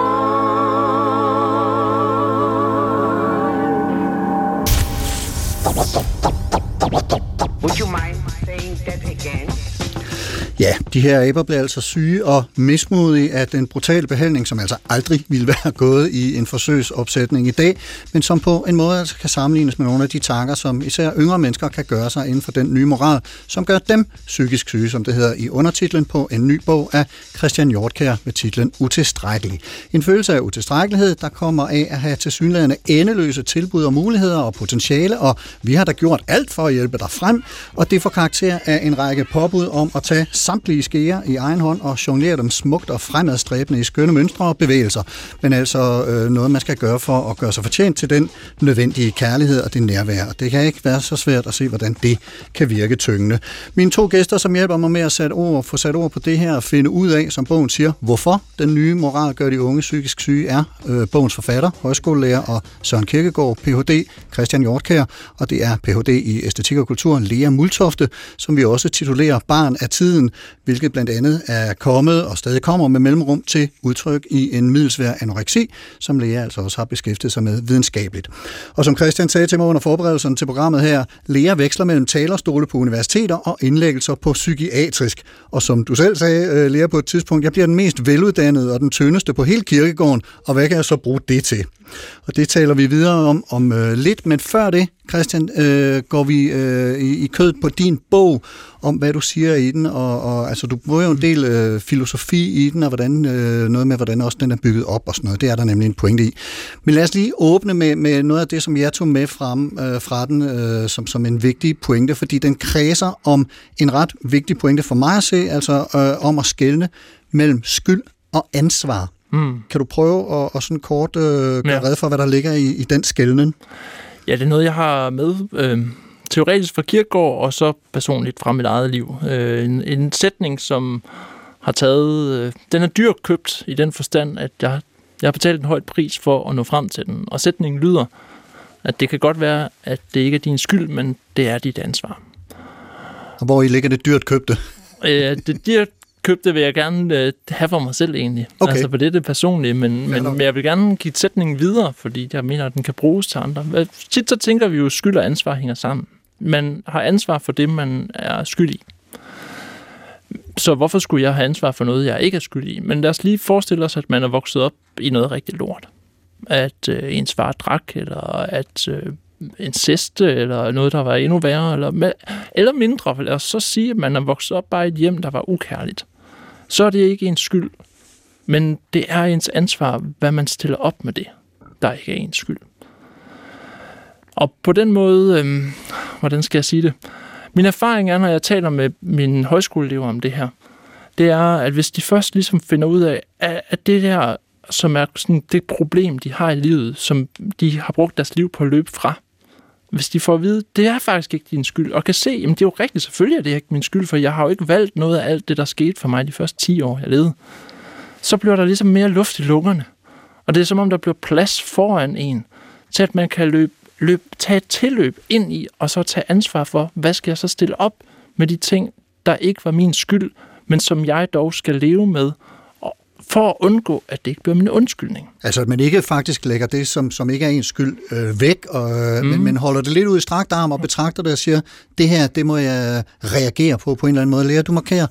mine. Would you mind saying that again? Ja, de her aber blev altså syge og mismodige af den brutale behandling, som altså aldrig ville være gået i en forsøgsopsætning i dag, men som på en måde altså kan sammenlignes med nogle af de tanker, som især yngre mennesker kan gøre sig inden for den nye moral, som gør dem psykisk syge, som det hedder i undertitlen på en ny bog af Christian Hjortkjær med titlen Utilstrækkelig. En følelse af utilstrækkelighed, der kommer af at have tilsyneladende endeløse tilbud og muligheder og potentiale, og vi har da gjort alt for at hjælpe dig frem, og det får karakter af en række påbud om at tage samtlige skeer i egen hånd og jonglere dem smukt og fremadstræbende i skønne mønstre og bevægelser, men altså øh, noget, man skal gøre for at gøre sig fortjent til den nødvendige kærlighed og det nærvær. Det kan ikke være så svært at se, hvordan det kan virke tyngende. Mine to gæster, som hjælper mig med at sætte ord, få sat ord på det her og finde ud af, som bogen siger, hvorfor den nye moral gør de unge psykisk syge, er øh, bogens forfatter, højskolelærer og Søren Kierkegaard, P H D, Christian Hjortkjær, og det er P H D i æstetik og kultur, Lea Multofte, som vi også titulerer Barn af tiden, hvilket blandt andet er kommet og stadig kommer med mellemrum til udtryk i en middelsvær anoreksi, som Lea altså også har beskæftiget sig med videnskabeligt. Og som Christian sagde til mig under forberedelserne til programmet her, Lea veksler mellem talerstole på universiteter og indlæggelser på psykiatrisk. Og som du selv sagde, Lea, på et tidspunkt, jeg bliver den mest veluddannede og den tyndeste på hele kirkegården, og hvad kan jeg så bruge det til? Og det taler vi videre om om øh, lidt, men før det, Christian, øh, går vi øh, i, i kødet på din bog, om hvad du siger i den, og, og altså, du bruger jo en del øh, filosofi i den, og hvordan, øh, noget med, hvordan også den er bygget op og sådan noget. Det er der nemlig en pointe i. Men lad os lige åbne med, med noget af det, som jeg tog med frem, øh, fra den, øh, som, som en vigtig pointe, fordi den kredser om en ret vigtig pointe for mig at se, altså øh, om at skelne mellem skyld og ansvar. Mm. Kan du prøve at, at sådan kort øh, gøre ja. red for, hvad der ligger i, i den skelnen? Ja, det er noget, jeg har med øh, teoretisk fra Kierkegaard, og så personligt fra mit eget liv. Øh, en, en sætning, som har taget... Øh, den er dyrt købt i den forstand, at jeg, jeg har betalt en højt pris for at nå frem til den. Og sætningen lyder, at det kan godt være, at det ikke er din skyld, men det er dit ansvar. Og hvor i ligger det dyrt købte? Øh, det dyrt købte vil jeg gerne øh, have for mig selv egentlig. Okay. Altså, for det er det personlige, men, men, men jeg vil gerne give sætningen videre, fordi jeg mener, at den kan bruges til andre. Tit så tænker vi jo, at skyld og ansvar hænger sammen. Man har ansvar for det, man er skyld i. Så hvorfor skulle jeg have ansvar for noget, jeg ikke er skyld i? Men lad os lige forestille os, at man er vokset op i noget rigtig lort. At øh, ens far drak, eller at øh, incest, eller noget, der var endnu værre, eller, eller mindre. Lad os så sige, at man er vokset op bare i et hjem, der var ukærligt. Så er det ikke ens skyld, men det er ens ansvar, hvad man stiller op med det, der ikke er ens skyld. Og på den måde, øh, hvordan skal jeg sige det? Min erfaring er, når jeg taler med mine højskoleelever om det her, det er, at hvis de først ligesom finder ud af, at det der, som er sådan det problem, de har i livet, som de har brugt deres liv på at løbe fra, hvis de får at vide, det er faktisk ikke din skyld, og kan se, jamen det er jo rigtigt, selvfølgelig er det ikke min skyld, for jeg har jo ikke valgt noget af alt det, der skete for mig de første ti år, jeg levede, så bliver der ligesom mere luft i lungerne. Og det er som om, der bliver plads foran en, til at man kan løbe, løbe, tage et tilløb ind i, og så tage ansvar for, hvad skal jeg så stille op med de ting, der ikke var min skyld, men som jeg dog skal leve med, for at undgå, at det ikke bliver min undskyldning. Altså, at man ikke faktisk lægger det, som, som ikke er ens skyld, øh, væk, og, mm. men, men holder det lidt ud i strakt arm og betragter det og siger, det her, det må jeg reagere på på en eller anden måde. Lea, du markerer.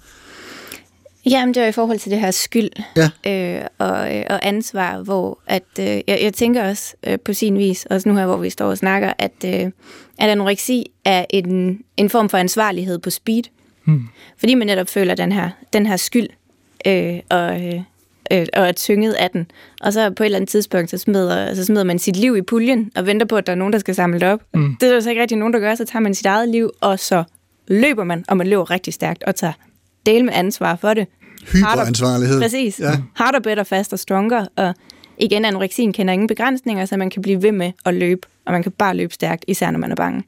Jamen, det var i forhold til det her skyld ja. øh, og, og ansvar, hvor at, øh, jeg, jeg tænker også øh, på sin vis, også nu her, hvor vi står og snakker, at, øh, at anoreksi er en, en form for ansvarlighed på speed. Hmm. Fordi man netop føler den her, den her skyld øh, og, øh, og er tynget af den. Og så på et eller andet tidspunkt, så smider, så smider man sit liv i puljen og venter på, at der er nogen, der skal samle det op. Hmm. Det er der så ikke rigtig nogen, der gør, så tager man sit eget liv, og så løber man, og man løber rigtig stærkt og tager del med ansvar for det. Hyperansvarlighed. Præcis. Ja. Harder, better, faster, stronger. Og igen, anoreksien kender ingen begrænsninger, så man kan blive ved med at løbe, og man kan bare løbe stærkt, især når man er bange.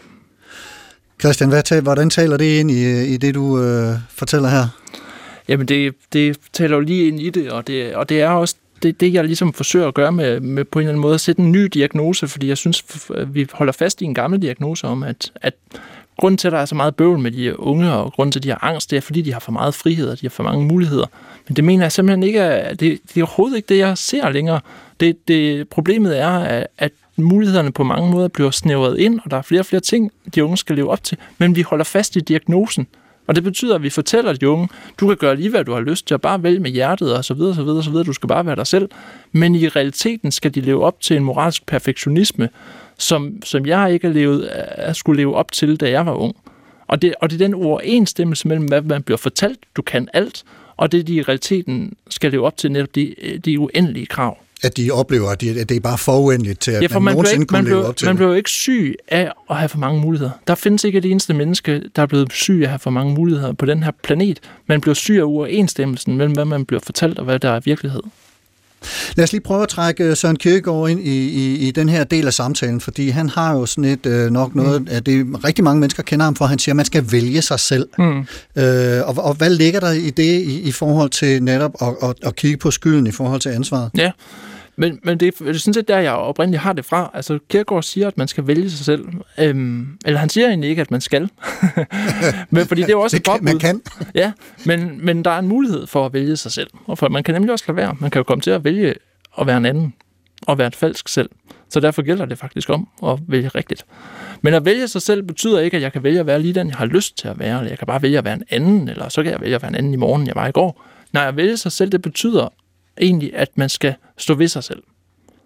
Christian, hvad, hvordan taler det ind i, i det, du øh, fortæller her? Jamen, det, det taler jo lige ind i det, og det, og det er også det, det, jeg ligesom forsøger at gøre med, med på en eller anden måde at sætte en ny diagnose, fordi jeg synes, vi holder fast i en gammel diagnose om, at, at grunden til, at der er så meget bøvl med de unge, og grunden til, at de har angst, det er, fordi de har for meget frihed, og de har for mange muligheder. Men det mener jeg simpelthen ikke, at det, det er overhovedet ikke det, jeg ser længere. Det, det, problemet er, at, at mulighederne på mange måder bliver snævret ind, og der er flere og flere ting, de unge skal leve op til, men vi holder fast i diagnosen. Og det betyder, at vi fortæller de unge, du kan gøre lige, hvad du har lyst til, at bare vælge med hjertet, og så videre, så videre, så videre, du skal bare være dig selv. Men i realiteten skal de leve op til en moralsk perfektionisme, som, som jeg ikke har levet, skulle leve op til, da jeg var ung. Og det, og det er den uoverensstemmelse mellem, hvad man bliver fortalt, du kan alt, og det, de i realiteten skal leve op til, netop de, de uendelige krav. At de oplever, at, de, at det er bare for uendeligt til, at ja, man, man nogensinde kunne leve op til Man bliver jo ikke syg af at have for mange muligheder. Der findes ikke det eneste menneske, der er blevet syg af at have for mange muligheder på den her planet. Man bliver syg af uoverensstemmelsen mellem, hvad man bliver fortalt, og hvad der er virkelighed. Lad os lige prøve at trække Søren Kierkegaard ind i, i, i den her del af samtalen, fordi han har jo sådan et øh, nok noget, mm. at det rigtig mange mennesker kender ham for, han siger, at man skal vælge sig selv. Mm. Øh, og, og hvad ligger der i det i, i forhold til netop at, at, at kigge på skylden i forhold til ansvaret? Ja, men, men det er sådan set der, jeg oprindeligt har det fra. Altså, Kierkegaard siger, at man skal vælge sig selv. Øhm, eller han siger egentlig ikke, at man skal. men fordi det er jo også det kan, man kan. Ja, men, men der er en mulighed for at vælge sig selv. Og for, man kan nemlig også lade være. Man kan jo komme til at vælge at være en anden. Og være et falsk selv. Så derfor gælder det faktisk om at vælge rigtigt. Men at vælge sig selv betyder ikke, at jeg kan vælge at være lige den, jeg har lyst til at være. Eller jeg kan bare vælge at være en anden. Eller så kan jeg vælge at være en anden i morgen, jeg var i går. Når jeg vælger sig selv, det betyder egentlig, at man skal stå ved sig selv.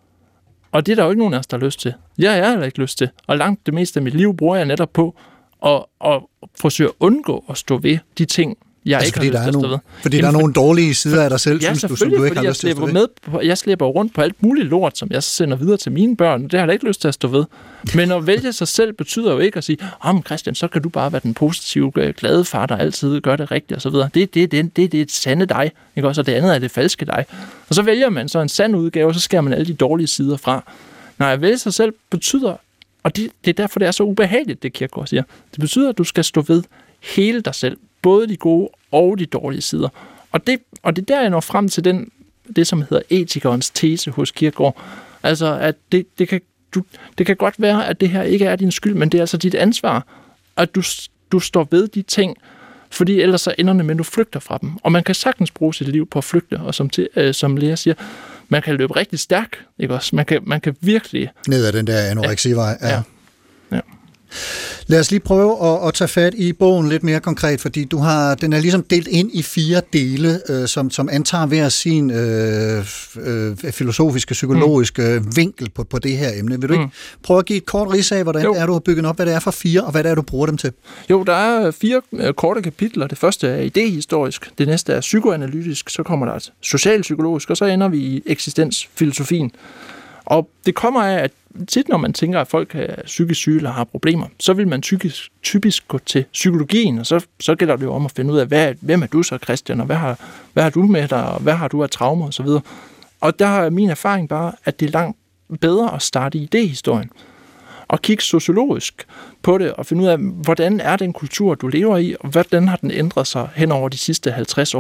Og det er der jo ikke nogen af os, der har lyst til. Jeg har heller ikke lyst til. Og langt det meste af mit liv bruger jeg netop på at, at forsøge at undgå at stå ved de ting, jeg altså, ikke har lyst til at stå ved. Fordi der er nogle dårlige sider af dig selv, ja, synes du, som du ikke har lyst til at stå ved? Med på, jeg slæber rundt på alt muligt lort, som jeg sender videre til mine børn. Det har jeg ikke lyst til at stå ved. Men at vælge sig selv betyder jo ikke at sige, åh, oh, Christian, så kan du bare være den positive, glade far, der altid gør det rigtigt, og så videre. Det er det, det, det, det er et sande dig, ikke også? Og det andet er det falske dig. Og så vælger man så en sand udgave, og så skærer man alle de dårlige sider fra. Når jeg vælger sig selv, betyder, og det, det er derfor, det er så ubehageligt, det Kierkegaard siger, det betyder, at du skal stå ved hele dig selv, både de gode og de dårlige sider. Og det, og det er der, jeg når frem til den, det, som hedder etikernes tese hos Kierkegaard. Altså, at det, det, kan, du, det kan godt være, at det her ikke er din skyld, men det er altså dit ansvar, at du, du står ved de ting, fordi ellers så ender det med, at du flygter fra dem. Og man kan sagtens bruge sit liv på at flygte, og som, til, øh, som Lea siger, man kan løbe rigtig stærkt, ikke også? Man kan, man kan virkelig... Ned ad den der anoreksivej, ja. ja. ja. Lad os lige prøve at, at tage fat i bogen lidt mere konkret, fordi du har, den er ligesom delt ind i fire dele, øh, som, som antager hver sin øh, øh, filosofiske, psykologiske mm. vinkel på, på det her emne. Vil du ikke mm. prøve at give et kort rids af, hvordan jo. er du har bygget op, hvad det er for fire, og hvad det er, du bruger dem til? Jo, der er fire øh, korte kapitler. Det første er idehistorisk, det næste er psykoanalytisk, så kommer der et socialpsykologisk, og så ender vi i eksistensfilosofien. Og det kommer af, at tit når man tænker, at folk er psykisk syge eller har problemer, så vil man typisk, typisk gå til psykologien, og så, så gælder det jo om at finde ud af, hvad, hvem er du så, Christian, og hvad har, hvad har du med dig, og hvad har du af traumer osv. Og der er min erfaring bare, at det er langt bedre at starte i idéhistorien, og kigge sociologisk på det, og finde ud af, hvordan er den kultur, du lever i, og hvordan har den ændret sig hen over de sidste halvtreds år.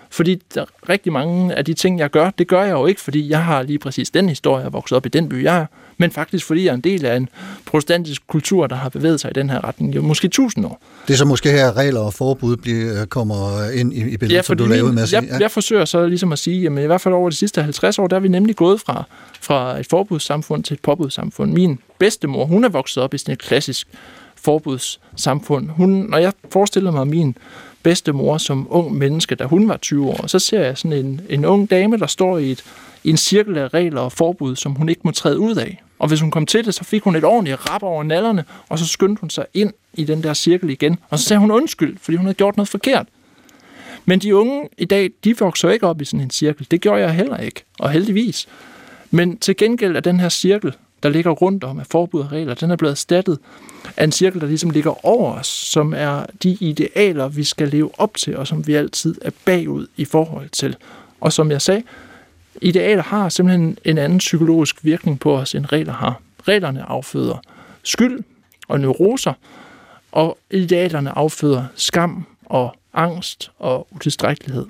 Fordi der, rigtig mange af de ting, jeg gør, det gør jeg jo ikke, fordi jeg har lige præcis den historie, jeg er vokset op i den by, jeg er, men faktisk fordi jeg er en del af en protestantisk kultur, der har bevæget sig i den her retning i måske tusind år. Det er så måske her, regler og forbud bliver, kommer ind i, i billedet, ja, som du lavede med at sige. Jeg, ja. jeg forsøger så ligesom at sige, jamen i hvert fald over de sidste halvtreds år, der er vi nemlig gået fra, fra et forbudssamfund til et påbudssamfund. Min bedstemor, hun er vokset op i sådan et klassisk forbudssamfund. Hun, når jeg forestiller mig min bedstemor som ung menneske, da hun var tyve år, så ser jeg sådan en, en ung dame, der står i, et, i en cirkel af regler og forbud, som hun ikke må træde ud af. Og hvis hun kom til det, så fik hun et ordentligt rap over nallerne, og så skyndte hun sig ind i den der cirkel igen. Og så sagde hun undskyld, fordi hun havde gjort noget forkert. Men de unge i dag, de vokser ikke op i sådan en cirkel. Det gjorde jeg heller ikke, og heldigvis. Men til gengæld er den her cirkel, der ligger rundt om af forbud og regler, den er blevet erstattet af en cirkel, der ligesom ligger over os, som er de idealer, vi skal leve op til, og som vi altid er bagud i forhold til. Og som jeg sagde, idealer har simpelthen en anden psykologisk virkning på os, end regler har. Reglerne afføder skyld og neuroser, og idealerne afføder skam og angst og utilstrækkelighed.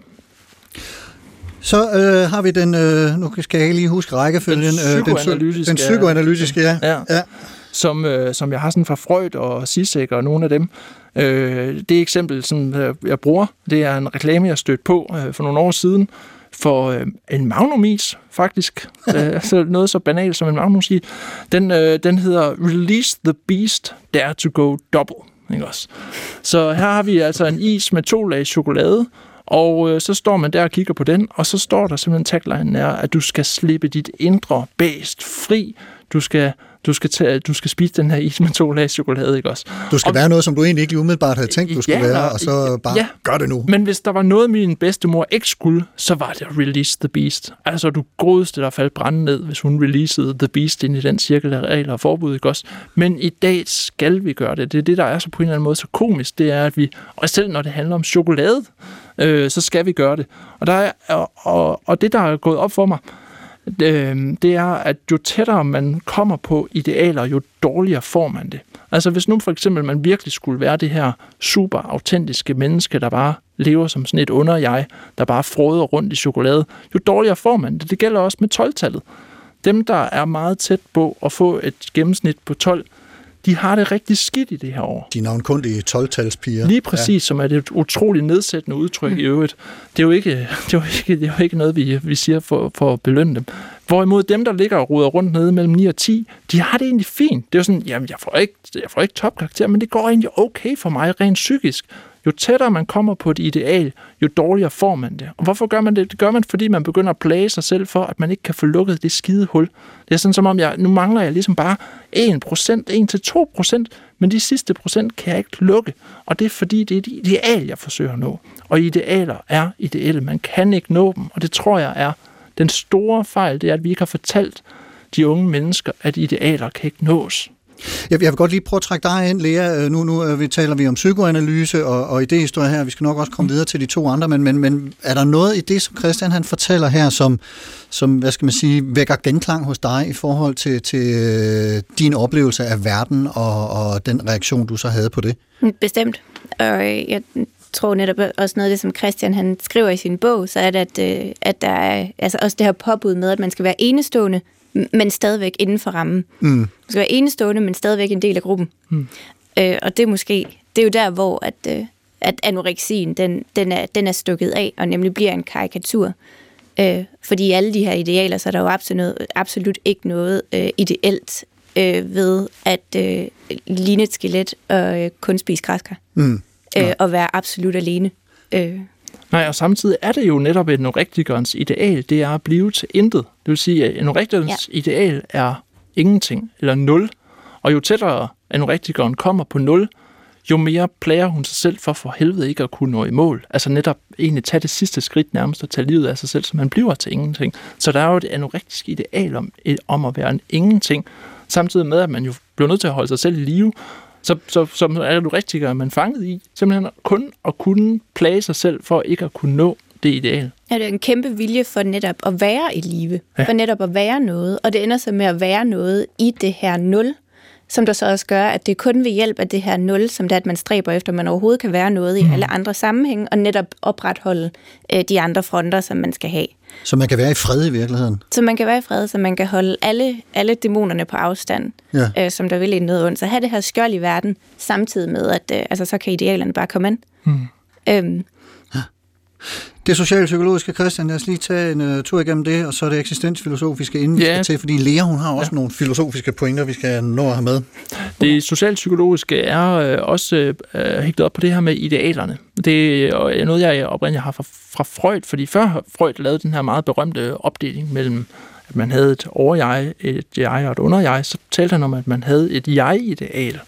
Så øh, har vi den, øh, nu skal jeg lige huske rækkefølgen, den psykoanalytiske, den psykoanalytiske ja. ja. ja. Som, øh, som jeg har sådan fra Freud og Zizek og nogle af dem. Øh, det eksempel, som jeg bruger, det er en reklame, jeg stødte på øh, for nogle år siden, for øh, en magnumis, faktisk. øh, så noget så banalt som en magnumis. Den, øh, den hedder Release the Beast, Dare to Go Double. Ikke også? Så her har vi altså en is med to lag chokolade, og øh, så står man der og kigger på den, og så står der simpelthen taglinen er, at du skal slippe dit indre bæst fri. Du skal, du skal, tage, du skal spise den her is med to lag chokolade, ikke også? Du skal og, være noget, som du egentlig ikke umiddelbart havde tænkt, du skulle ja, være, og så bare ja, gør det nu. Men hvis der var noget, min bedstemor ikke skulle, så var det at release the beast. Altså, du godeste, der faldt brænde ned, hvis hun releasede the beast ind i den cirkel af regler og forbud, ikke også? Men i dag skal vi gøre det. Det er det, der er så på en eller anden måde så komisk, det er, at vi, og selv når det handler om chokolade, øh, så skal vi gøre det. Og, der er, og, og, og det, der er gået op for mig, det er, at jo tættere man kommer på idealer, jo dårligere får man det. Altså hvis nu for eksempel man virkelig skulle være det her super autentiske menneske, der bare lever som sådan et under-jeg, der bare fråder rundt i chokolade, jo dårligere får man det. Det gælder også med tolv-tallet. Dem, der er meget tæt på at få et gennemsnit på tolv, de har det rigtig skidt i det her år. De navnkundige tolv-talspiger. Lige præcis, ja. Som er det et utroligt nedsættende udtryk mm. i øvrigt. Det er jo ikke, det er jo ikke, det er jo ikke noget, vi, vi siger for, for at belønne dem. Hvorimod dem, der ligger og ruder rundt nede mellem ni og ti, de har det egentlig fint. Det er jo sådan, jamen jeg får ikke, jeg får ikke topkarakter, men det går egentlig okay for mig rent psykisk. Jo tættere man kommer på et ideal, jo dårligere får man det. Og hvorfor gør man det? Det gør man, fordi man begynder at plage sig selv for, at man ikke kan få lukket det skide hul. Det er sådan, som om jeg, nu mangler jeg ligesom bare en procent, en til to procent, men de sidste procent kan jeg ikke lukke. Og det er fordi, det er et ideal, jeg forsøger at nå. Og idealer er ideelle. Man kan ikke nå dem, og det tror jeg er den store fejl, det er, at vi ikke har fortalt de unge mennesker, at idealer kan ikke nås. Jeg vil godt lige prøve at trække dig ind, Lea. Nu, nu vi taler vi om psykoanalyse og, og idéhistorie her. Vi skal nok også komme videre til de to andre, men, men, men er der noget i det, som Christian han fortæller her, som, som hvad skal man sige, vækker genklang hos dig i forhold til, til øh, din oplevelse af verden og, og den reaktion, du så havde på det? Bestemt. Og jeg tror netop også noget af det, som Christian han skriver i sin bog, så er det, at, at der er altså også det her påbud med, at man skal være enestående, men stadigvæk inden for rammen. Mm. Man skal være enestående, men stadigvæk en del af gruppen. Mm. Øh, og det er måske, det er jo der, hvor at, øh, at anoreksien, den, den, er, den er stukket af, og nemlig bliver en karikatur. Øh, fordi alle de her idealer, så er der jo absolut, absolut ikke noget øh, ideelt øh, ved at øh, ligne et skelet og øh, kun spise græskar. Mm. Ja. Øh, og være absolut alene. Øh. Nej, og samtidig er det jo netop anorektikernes ideal, det er at blive til intet. Det vil sige, at anorektikernes ja. ideal er ingenting, eller nul. Og jo tættere anorektikeren kommer på nul, jo mere plager hun sig selv for for helvede ikke at kunne nå i mål. Altså netop egentlig tage det sidste skridt nærmest og tage livet af sig selv, så man bliver til ingenting. Så der er jo et anorektisk ideal om, om at være en ingenting, samtidig med, at man jo bliver nødt til at holde sig selv i live. Så, så, så er anorektikere man fanget i, simpelthen kun at kunne plage sig selv for ikke at kunne nå det ideal. Ja, det er en kæmpe vilje for netop at være i live, ja. For netop at være noget, og det ender så med at være noget i det her nul, som der så også gør, at det er kun ved hjælp af det her nul, som det er, at man stræber efter, man overhovedet kan være noget i mm. alle andre sammenhænge, og netop opretholde øh, de andre fronter, som man skal have. Så man kan være i fred i virkeligheden? Så man kan være i fred, så man kan holde alle, alle dæmonerne på afstand, ja. øh, som der vil i noget ondt. Så have det her skjold i verden, samtidig med, at øh, altså, så kan idealerne bare komme ind. Mm. Øhm, Det socialpsykologiske, Christian, lad os lige tage en uh, tur igennem det, og så er det eksistensfilosofiske, inden yeah. vi skal til, fordi Lea, hun har også ja. nogle filosofiske pointer, vi skal nå at have med. Det socialpsykologiske er øh, også øh, hægtet op på det her med idealerne. Det er noget, jeg oprindeligt har fra, fra Freud, fordi før Freud lavede den her meget berømte opdeling mellem, at man havde et over-jeg, et jeg og et under-jeg, så talte han om, at man havde et jeg-ideal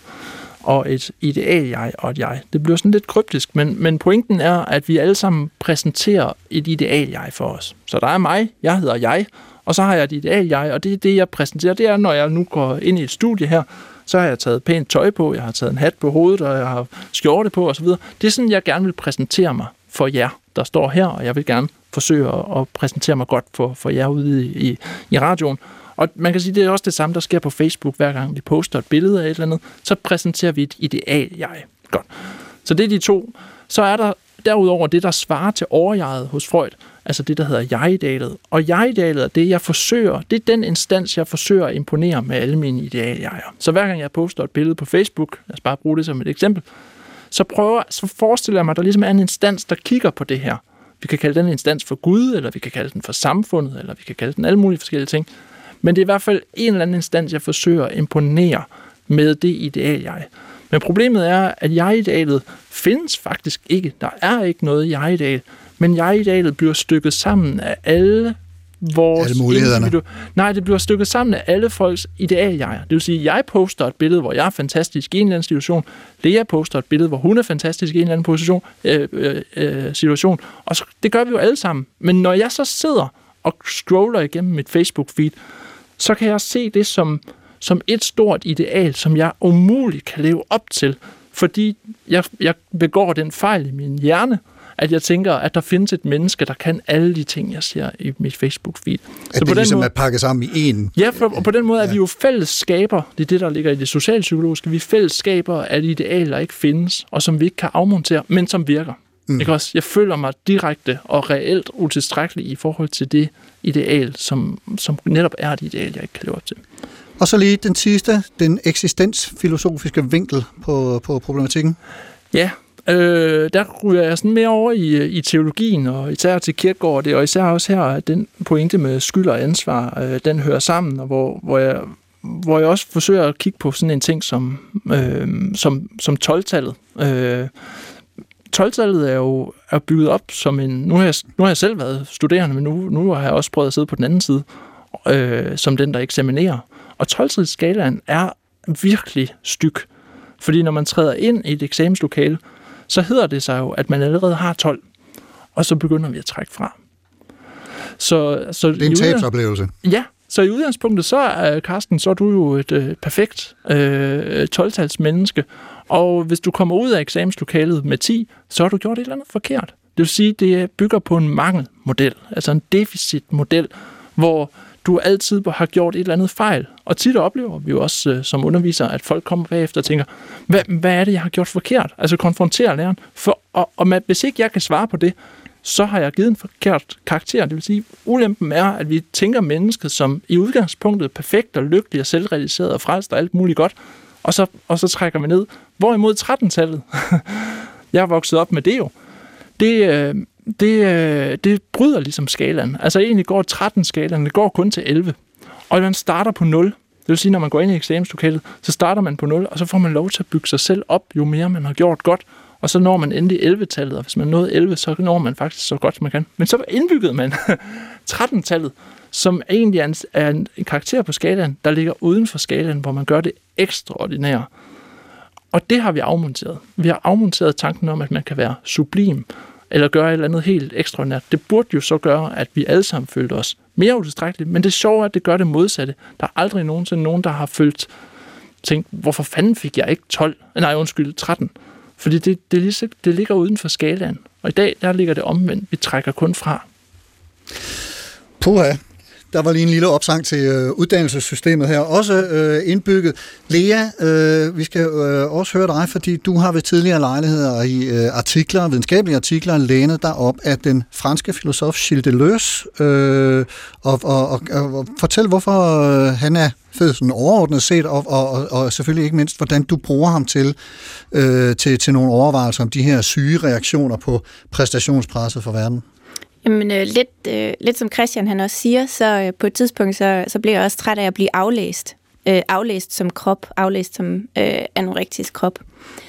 og et ideal-jeg og et jeg. Det bliver sådan lidt kryptisk, men, men pointen er, at vi alle sammen præsenterer et ideal-jeg for os. Så der er mig, jeg hedder jeg, og så har jeg et ideal-jeg, og det er det, jeg præsenterer. Det er, når jeg nu går ind i et studie her, så har jeg taget pænt tøj på, jeg har taget en hat på hovedet, og jeg har skjorte på osv. Det er sådan, jeg gerne vil præsentere mig for jer, der står her, og jeg vil gerne forsøge at, at præsentere mig godt for, for jer ude i, i, i radioen. Og man kan sige, det er også det samme, der sker på Facebook, hver gang vi poster et billede af et eller andet, så præsenterer vi et ideal-jeg. Godt. Så det er de to. Så er der derudover det, der svarer til overjeget hos Freud, altså det, der hedder jeg-idealet. Og jeg-idealet er det, jeg forsøger, det er den instans, jeg forsøger at imponere med alle mine ideal-jeger. Så hver gang jeg poster et billede på Facebook, lad os bare bruge det som et eksempel, så, prøver, så forestiller jeg mig, at der ligesom er en instans, der kigger på det her. Vi kan kalde den instans for Gud, eller vi kan kalde den for samfundet, eller vi kan kalde den alle mulige forskellige ting. Men det er i hvert fald en eller anden instans, jeg forsøger at imponere med det ideal-jeg. Men problemet er, at jeg-idealet findes faktisk ikke. Der er ikke noget jeg-ideal. Men jeg-idealet bliver stykket sammen af alle vores... Alle mulighederne. Individu- Nej, det bliver stykket sammen af alle folks ideal-jeger. Det vil sige, at jeg poster et billede, hvor jeg er fantastisk i en eller anden situation. Lea poster et billede, hvor hun er fantastisk i en eller anden position, øh, øh, øh, situation. Og så, det gør vi jo alle sammen. Men når jeg så sidder og scroller igennem mit Facebook-feed, så kan jeg se det som, som et stort ideal, som jeg umuligt kan leve op til, fordi jeg, jeg begår den fejl i min hjerne, at jeg tænker, at der findes et menneske, der kan alle de ting, jeg ser i mit Facebook-feed. At så det på ligesom måde, er pakket sammen i én. Ja, for, og på den måde er ja. vi jo fællesskaber, det er det, der ligger i det socialpsykologiske, vi er fællesskaber af idealer, der ikke findes, og som vi ikke kan afmontere, men som virker. Mm. Ikke også? Jeg føler mig direkte og reelt utilstrækkelig i forhold til det ideal, som, som netop er et ideal, jeg ikke kan leve op til. Og så lige den sidste, den eksistensfilosofiske vinkel på, på problematikken. Ja, øh, der ryger jeg sådan mere over i, i teologien, og især til Kierkegaard, det, og især også her, at den pointe med skyld og ansvar, øh, den hører sammen, og hvor, hvor, jeg, hvor jeg også forsøger at kigge på sådan en ting som, øh, som, som tolv-tallet. Øh, tolv-tallet er jo er bygget op som en... Nu har, jeg, nu har jeg selv været studerende, men nu, nu har jeg også prøvet at sidde på den anden side, øh, som den, der eksaminerer. Og tolv-skalaen er virkelig styk. Fordi når man træder ind i et eksamenslokale, så hedder det sig jo, at man allerede har tolv. Og så begynder vi at trække fra. Så, så det er en tabsoplevelse. Ja, så i udgangspunktet, så er Carsten, så er du jo et øh, perfekt øh, tolv-tals menneske. Og hvis du kommer ud af eksamenslokalet med ti, så har du gjort et eller andet forkert. Det vil sige, det bygger på en mangelmodel, altså en deficitmodel, hvor du altid har gjort et eller andet fejl. Og tit oplever vi jo også øh, som undervisere, at folk kommer bagefter og tænker, hvad, hvad er det, jeg har gjort forkert? Altså konfronterer læreren. For, og og man, hvis ikke jeg kan svare på det, så har jeg givet en forkert karakter. Det vil sige, ulempen er, at vi tænker mennesket som i udgangspunktet perfekt og lykkelig og selvrealiseret og frelst og alt muligt godt, og så, og så trækker vi ned. Hvorimod tretten-tallet, jeg har vokset op med det jo, det, det, det bryder ligesom skalaen. Altså egentlig går tretten-skalaen, det går kun til elleve. Og man starter på nul. Det vil sige, når man går ind i eksamenslokalet, så starter man på nul, og så får man lov til at bygge sig selv op, jo mere man har gjort godt. Og så når man endelig elleve-tallet, og hvis man nåede elleve, så når man faktisk så godt, som man kan. Men så indbyggede man tretten-tallet, som egentlig er en, er en karakter på skalaen, der ligger uden for skalaen, hvor man gør det ekstraordinære. Og det har vi afmonteret. Vi har afmonteret tanken om, at man kan være sublim, eller gøre et eller andet helt ekstraordinært. Det burde jo så gøre, at vi alle sammen følte os mere utilstrækkelige, men det sjove er, at det gør det modsatte. Der er aldrig nogensinde nogen, der har følt, tænkt, hvorfor fanden fik jeg ikke tolv? Nej, undskyld, tretten. Fordi det, det, det ligger uden for skalaen. Og i dag, der ligger det omvendt. Vi trækker kun fra. Puha. Der var lige en lille opsang til øh, uddannelsessystemet her, også øh, indbygget. Lea, øh, vi skal øh, også høre dig, fordi du har ved tidligere lejligheder i øh, artikler, videnskabelige artikler, lænet dig op af den franske filosof Gilles Deleuze, øh, og, og, og, og fortæl, hvorfor øh, han er fed sådan overordnet set, og, og, og, og selvfølgelig ikke mindst, hvordan du bruger ham til, øh, til, til nogle overvejelser om de her syge reaktioner på præstationspresset for verden. Jamen, øh, lidt, øh, lidt som Christian han også siger, så øh, på et tidspunkt, så, så bliver jeg også træt af at blive aflæst. Øh, aflæst som krop, aflæst som øh, anorektisk krop.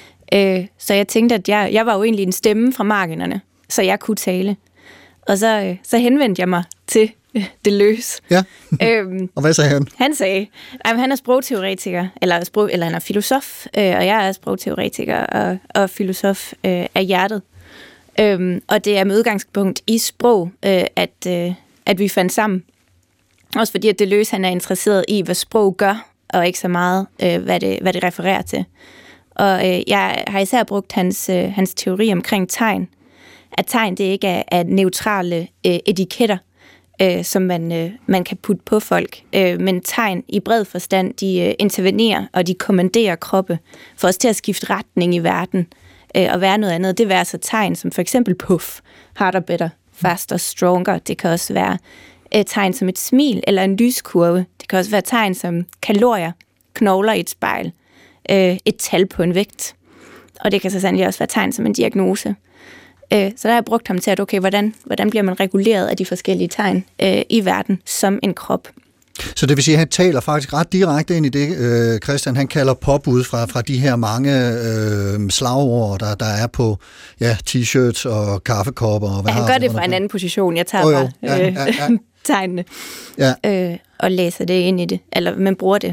Øh, så jeg tænkte, at jeg, jeg var jo egentlig en stemme fra marginerne, så jeg kunne tale. Og så, øh, så henvendte jeg mig til øh, Deleuze. Ja, øhm, og hvad sagde han? Han sagde, at han er sprogteoretiker, eller, sprog, eller han er filosof, øh, og jeg er sprogteoretiker og, og filosof øh, af hjertet. Øhm, og det er med udgangspunkt i sprog, øh, at, øh, at vi fandt sammen. Også fordi, at Deleuze han er interesseret i, hvad sprog gør, og ikke så meget, øh, hvad, det, hvad det refererer til. Og øh, jeg har især brugt hans, øh, hans teori omkring tegn. At tegn, det ikke er, er neutrale øh, etiketter, øh, som man, øh, man kan putte på folk. Øh, men tegn i bred forstand, de øh, intervenerer, og de kommanderer kroppe, for os til at skifte retning i verden. Og være noget andet. Det vil altså tegn som for eksempel puff, harder, better, faster, stronger. Det kan også være et tegn som et smil eller en lyskurve. Det kan også være tegn som kalorier, knogler i et spejl, et tal på en vægt. Og det kan så sandelig også være tegn som en diagnose. Så der har jeg brugt ham til, at okay, hvordan, hvordan bliver man reguleret af de forskellige tegn i verden som en krop. Så det vil sige, at han taler faktisk ret direkte ind i det, øh, Christian, han kalder påbud fra, fra de her mange øh, slagord, der, der er på ja, t-shirts og kaffekopper. Og hvad ja, han gør det fra en anden position. Jeg tager oh, bare ja, ja, ja, ja. tegnene ja. øh, og læser det ind i det, eller man bruger det.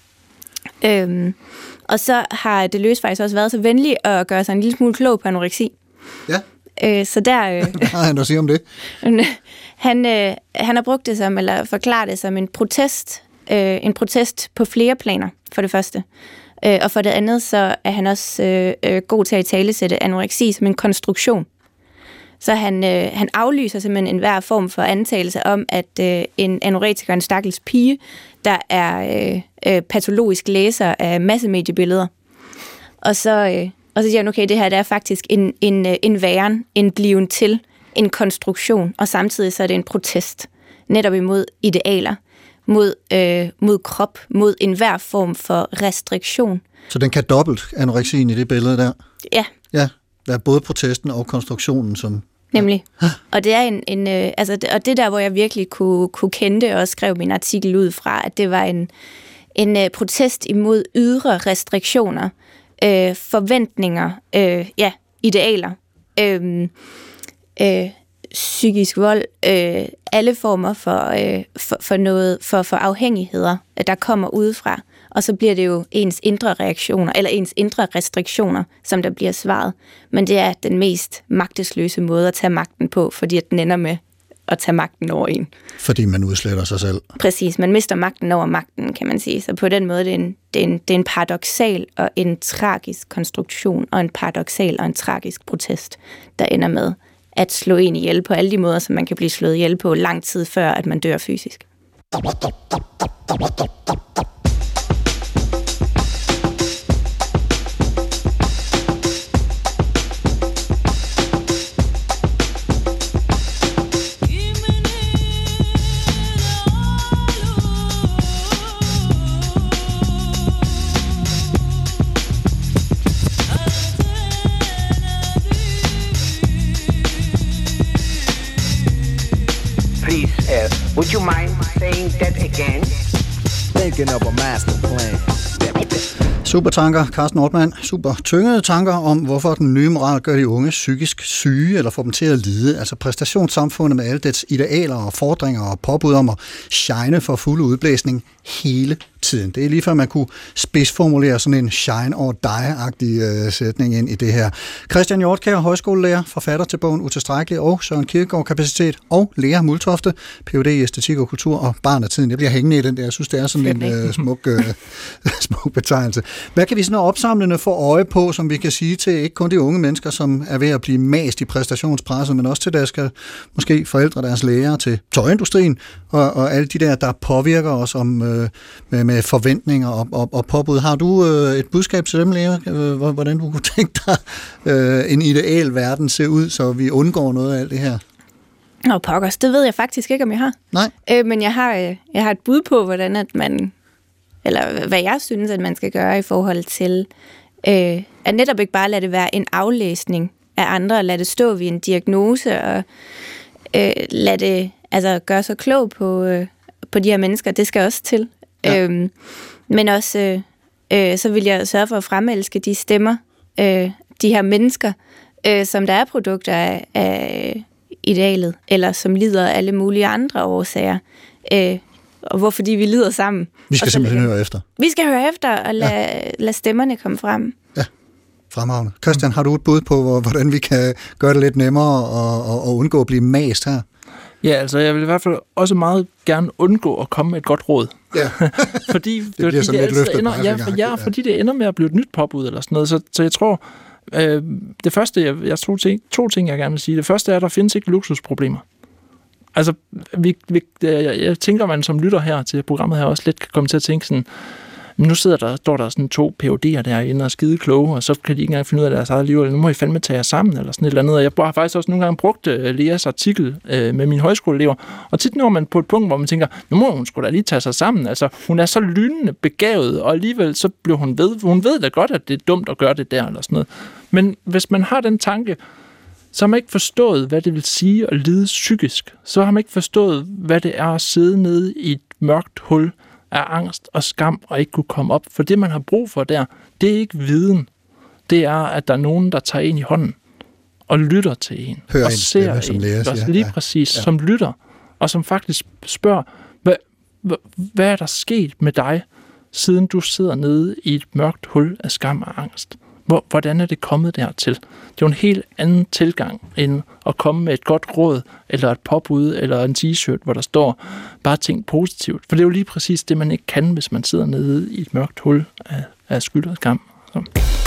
Øhm, og så har Deleuze faktisk også været så venlig at gøre sig en lille smule klog på anoreksi. Ja. Øh, så der... Øh, hvad har han at sige om det? Han, øh, han har brugt det som, eller forklaret det som en protest, øh, en protest på flere planer, for det første. Øh, og for det andet, så er han også øh, øh, god til at italesætte anoreksi som en konstruktion. Så han, øh, han aflyser simpelthen enhver form for antagelse om, at øh, en anoretiker er en stakkels pige, der er øh, øh, patologisk læser af massemediebilleder. Og så, øh, og så siger han, okay, det her det er faktisk en, en, en væren, en bliven til, en konstruktion, og samtidig så er det en protest, netop imod idealer, mod, øh, mod krop, mod enhver form for restriktion. Så den kan dobbelt anoreksien i det billede der? Ja. Ja, der er både protesten og konstruktionen, som... Nemlig. Ja. Og det er en, en øh, altså, og det der, hvor jeg virkelig kunne, kunne kende det, og skrev min artikel ud fra, at det var en, en øh, protest imod ydre restriktioner, øh, forventninger, øh, ja, idealer, øh, øh, psykisk vold, øh, alle former for, øh, for, for noget, for, for afhængigheder, der kommer udefra. Og så bliver det jo ens indre reaktioner, eller ens indre restriktioner, som der bliver svaret. Men det er den mest magtesløse måde at tage magten på, fordi at den ender med at tage magten over en. Fordi man udsletter sig selv. Præcis, man mister magten over magten, kan man sige. Så på den måde, det er en, det er en, det er en paradoksal og en tragisk konstruktion, og en paradoksal og en tragisk protest, der ender med at slå en ihjel på alle de måder, som man kan blive slået ihjel på lang tid før, at man dør fysisk. Would you mind saying that again? Thinking of a master plan. Super tanker, Carsten Ortmann. Super tyngede tanker om, hvorfor den nye moral gør de unge psykisk syge, eller får dem til at lide. Altså præstationssamfundet med alle dets idealer og fordringer og påbud om at shine for fuld udblæsning hele tiden. Det er lige før, man kunne spidsformulere sådan en shine or die-agtig øh, sætning ind i det her. Christian Hjortkjær, højskolelærer, forfatter til bogen Utilstrækkelig, og Søren Kierkegaard Kapacitet, og Lea Multofte, P H D i æstetik og kultur og barn af tiden. Jeg bliver hængende i den der. Jeg synes, det er sådan en øh, smuk, øh, smuk betegnelse. Hvad kan vi sådan opsamlende få øje på, som vi kan sige til ikke kun de unge mennesker, som er ved at blive mast i præstationspresset, men også til deres måske forældre, deres lærere, til tøjindustrien og, og alle de der, der påvirker os om, øh, med, med forventninger og, og, og påbud. Har du øh, et budskab til dem, Lea, øh, hvordan du kunne tænke dig øh, en ideal verden ser ud, så vi undgår noget af alt det her? Nå, pokkers, det ved jeg faktisk ikke, om jeg har. Nej. Øh, men jeg har, øh, jeg har et bud på, hvordan at man, eller hvad jeg synes, at man skal gøre i forhold til, øh, at netop ikke bare lade det være en aflæsning af andre, og lade det stå ved en diagnose, og øh, lade det altså, gøre sig klog på, øh, på de her mennesker. Det skal også til. Ja. Øhm, men også, øh, øh, så vil jeg sørge for at fremelske de stemmer, øh, de her mennesker, øh, som der er produkter af, af idealet, eller som lider af alle mulige andre årsager. Øh, og hvor fordi vi lider sammen. Vi skal simpelthen høre efter. Vi skal høre efter, og lade, ja. lade stemmerne komme frem. Ja, fremragende. Christian, har du et bud på, hvordan vi kan gøre det lidt nemmere og, og, og undgå at blive mast her? Ja, altså jeg vil i hvert fald også meget gerne undgå at komme med et godt råd. Ja. fordi det, det bliver sådan lidt løftet. Ender, ja, for, ja, fordi det ender med at blive et nyt påbud eller sådan noget. Så, så jeg tror, øh, det første, jeg, jeg tror ting, to ting, jeg gerne vil sige. Det første er, at der findes ikke luksusproblemer. Altså, vi, vi, jeg, jeg tænker, man som lytter her til programmet her også lidt kan komme til at tænke sådan, nu sidder der, står der sådan to P H D'er derinde og skide kloge, og så kan de ikke engang finde ud af deres eget liv, eller nu må I fandme tage jer sammen, eller sådan et eller andet. Og jeg har faktisk også nogle gange brugt uh, Leas artikel uh, med mine højskoleelever, og tit når man på et punkt, hvor man tænker, nu må hun sgu da lige tage sig sammen. Altså, hun er så lynende begavet, og alligevel så bliver hun ved, hun ved da godt, at det er dumt at gøre det der, eller sådan noget. Men hvis man har den tanke, så har man ikke forstået, hvad det vil sige at lide psykisk. Så har man ikke forstået, hvad det er at sidde nede i et mørkt hul af angst og skam og ikke kunne komme op. For det, man har brug for der, det er ikke viden. Det er, at der er nogen, der tager en i hånden og lytter til en. Hør og en ser stemme, som lærer, en. Lige præcis, ja. Som lytter. Og som faktisk spørger, hvad, hvad, hvad er der sket med dig, siden du sidder nede i et mørkt hul af skam og angst? Hvordan er det kommet dertil? Det er jo en helt anden tilgang, end at komme med et godt råd, eller et påbud, eller en t-shirt, hvor der står bare ting positivt. For det er jo lige præcis det, man ikke kan, hvis man sidder nede i et mørkt hul af, af skyld og skam. Så.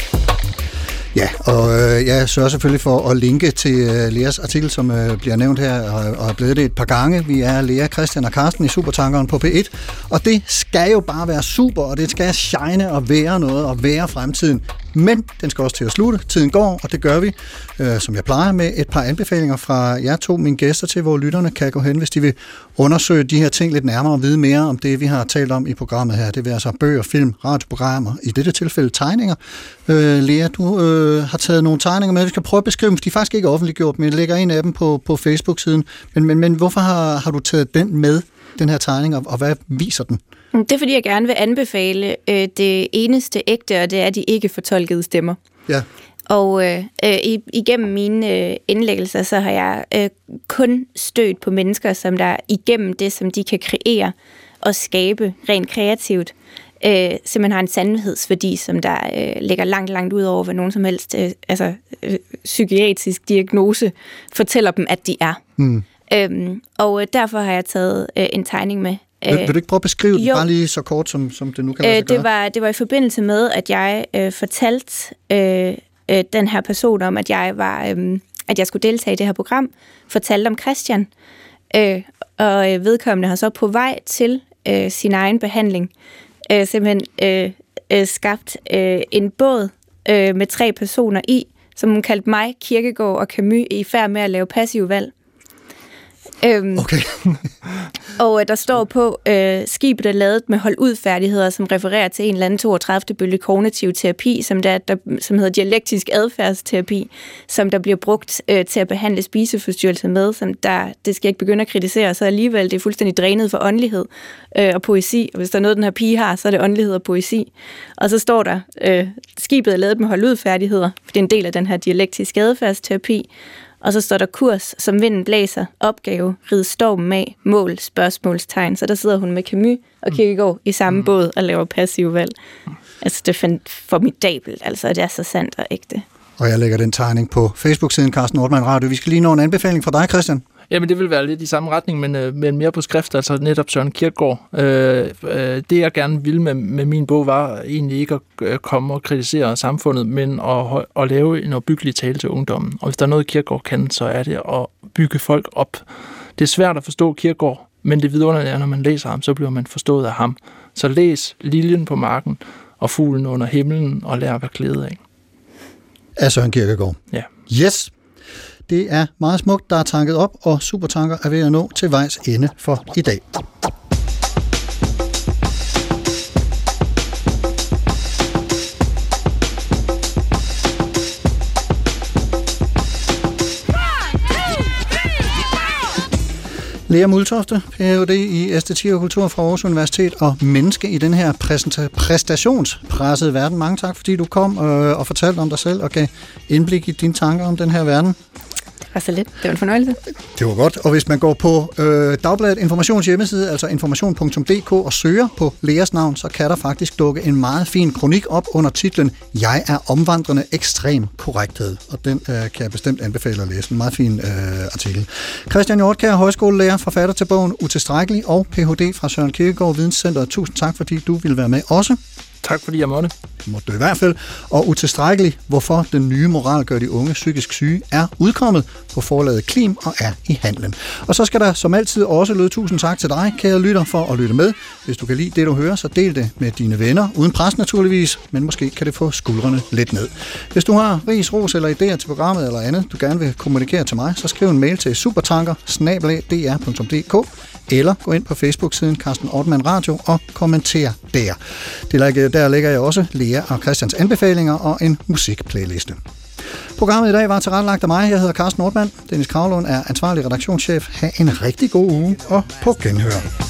Ja, og øh, jeg sørger selvfølgelig for at linke til øh, Leas artikel, som øh, bliver nævnt her, og, og er blevet det et par gange. Vi er Lea, Christian og Carsten i Supertankeren på P et, og det skal jo bare være super, og det skal shine og være noget, og være fremtiden. Men den skal også til at slutte. Tiden går, og det gør vi, øh, som jeg plejer, med et par anbefalinger fra jer to, mine gæster, til hvor lytterne kan gå hen, hvis de vil undersøge de her ting lidt nærmere og vide mere om det, vi har talt om i programmet her. Det vil altså bøger, film, radioprogrammer, i dette tilfælde tegninger. Øh, Lea, du øh, har taget nogle tegninger med, vi skal prøve at beskrive dem, for de er faktisk ikke offentliggjort, men jeg lægger en af dem på, på Facebook-siden. Men, men, men hvorfor har, har du taget den med, den her tegning, og, og hvad viser den? Det er, fordi jeg gerne vil anbefale øh, det eneste ægte, og det er de ikke fortolkede stemmer. Ja. Og øh, øh, igennem mine øh, indlæggelser, så har jeg øh, kun stødt på mennesker, som der igennem det, som de kan kreere og skabe rent kreativt, øh, simpelthen har en sandhedsværdi, som der øh, ligger langt, langt ud over, hvad nogen som helst øh, altså, øh, psykiatrisk diagnose fortæller dem, at de er. Mm. Øhm, og øh, derfor har jeg taget øh, en tegning med. Vil, vil du ikke prøve at beskrive den bare lige så kort, som, som det nu kan lade sig gøre? Det var, det var i forbindelse med, at jeg øh, fortalte øh, øh, den her person om, at jeg var, øh, at jeg skulle deltage i det her program, fortalte om Christian, øh, og øh, vedkommende har så på vej til øh, sin egen behandling øh, simpelthen øh, øh, skabt øh, en båd øh, med tre personer i, som hun kaldte mig, Kierkegaard og Camus, i færd med at lave passiv valg. Øhm, okay. og øh, der står på, øh, skibet er lavet med hold-ud-færdigheder, som refererer til en eller anden toogtredive bølge kognitiv terapi, som, der, der, som hedder dialektisk adfærdsterapi, som der bliver brugt øh, til at behandle spiseforstyrrelser med, som der, det skal jeg ikke begynde at kritisere, så alligevel det er fuldstændig drænet for åndelighed øh, og poesi, og hvis der er noget, den her pige har, så er det åndelighed og poesi. Og så står der, øh, skibet er lavet med hold-ud-færdigheder, for det er en del af den her dialektiske adfærdsterapi, Og så står der kurs, som vinden blæser, opgave, ride stormen af, mål, spørgsmålstegn. Så der sidder hun med Camus og Kierkegaard i samme mm. båd og laver passiv valg. Altså, det er formidabelt. Altså, det er så sandt og ægte. Og jeg lægger den tegning på Facebook-siden Carsten Nordmann Radio. Vi skal lige nå en anbefaling fra dig, Christian. Jamen, det vil være lidt i samme retning, men, øh, men mere på skrift, altså netop Søren Kierkegaard. Øh, øh, det, jeg gerne ville med, med min bog, var egentlig ikke at komme og kritisere samfundet, men at, at lave en opbyggelig tale til ungdommen. Og hvis der er noget, Kierkegaard kan, så er det at bygge folk op. Det er svært at forstå Kierkegaard, men det vidunderlige er, når man læser ham, så bliver man forstået af ham. Så læs Liljen på marken og Fuglen under himlen og lær at være glæde af. Af Søren Kierkegaard. Ja. Yes! Det er meget smukt, der er tanket op, og Supertanker er ved at nå til vejs ende for i dag. Lea Muldtofte, P H D i æstetik og kultur fra Aarhus Universitet og menneske i den her præsenta- præstationspressede verden. Mange tak, fordi du kom øh, og fortalte om dig selv og gav indblik i dine tanker om den her verden. Det var så lidt. Det var en fornøjelse. Det var godt. Og hvis man går på øh, Dagbladet Informations hjemmeside, altså information punktum d k, og søger på Leas navn, så kan der faktisk dukke en meget fin kronik op under titlen Jeg er omvandrende ekstrem korrekthed. Og den øh, kan jeg bestemt anbefale at læse. En meget fin øh, artikel. Christian Hjortkjær, højskolelærer, forfatter til bogen Utilstrækkelig og P H D fra Søren Kierkegaard Videnscenteret. Tusind tak, fordi du ville være med også. Tak fordi jeg måtte. Det måtte du i hvert fald. Og Utilstrækkelig, hvorfor den nye moral gør de unge psykisk syge, er udkommet på forlaget Klim og er i handlen. Og så skal der som altid også lyde tusind tak til dig, kære lytter, for at lytte med. Hvis du kan lide det, du hører, så del det med dine venner, uden pres naturligvis, men måske kan det få skuldrene lidt ned. Hvis du har ris, ros eller idéer til programmet eller andet, du gerne vil kommunikere til mig, så skriv en mail til supertanker snabel-a d r punktum d k eller gå ind på Facebook-siden Carsten Ortmann Radio og kommenter der. Der lægger jeg også Lea og Christians anbefalinger og en musikplayliste. Programmet i dag var tilrettelagt af mig. Jeg hedder Carsten Ortmann. Dennis Kravlund er ansvarlig redaktionschef. Ha' en rigtig god uge og på genhør.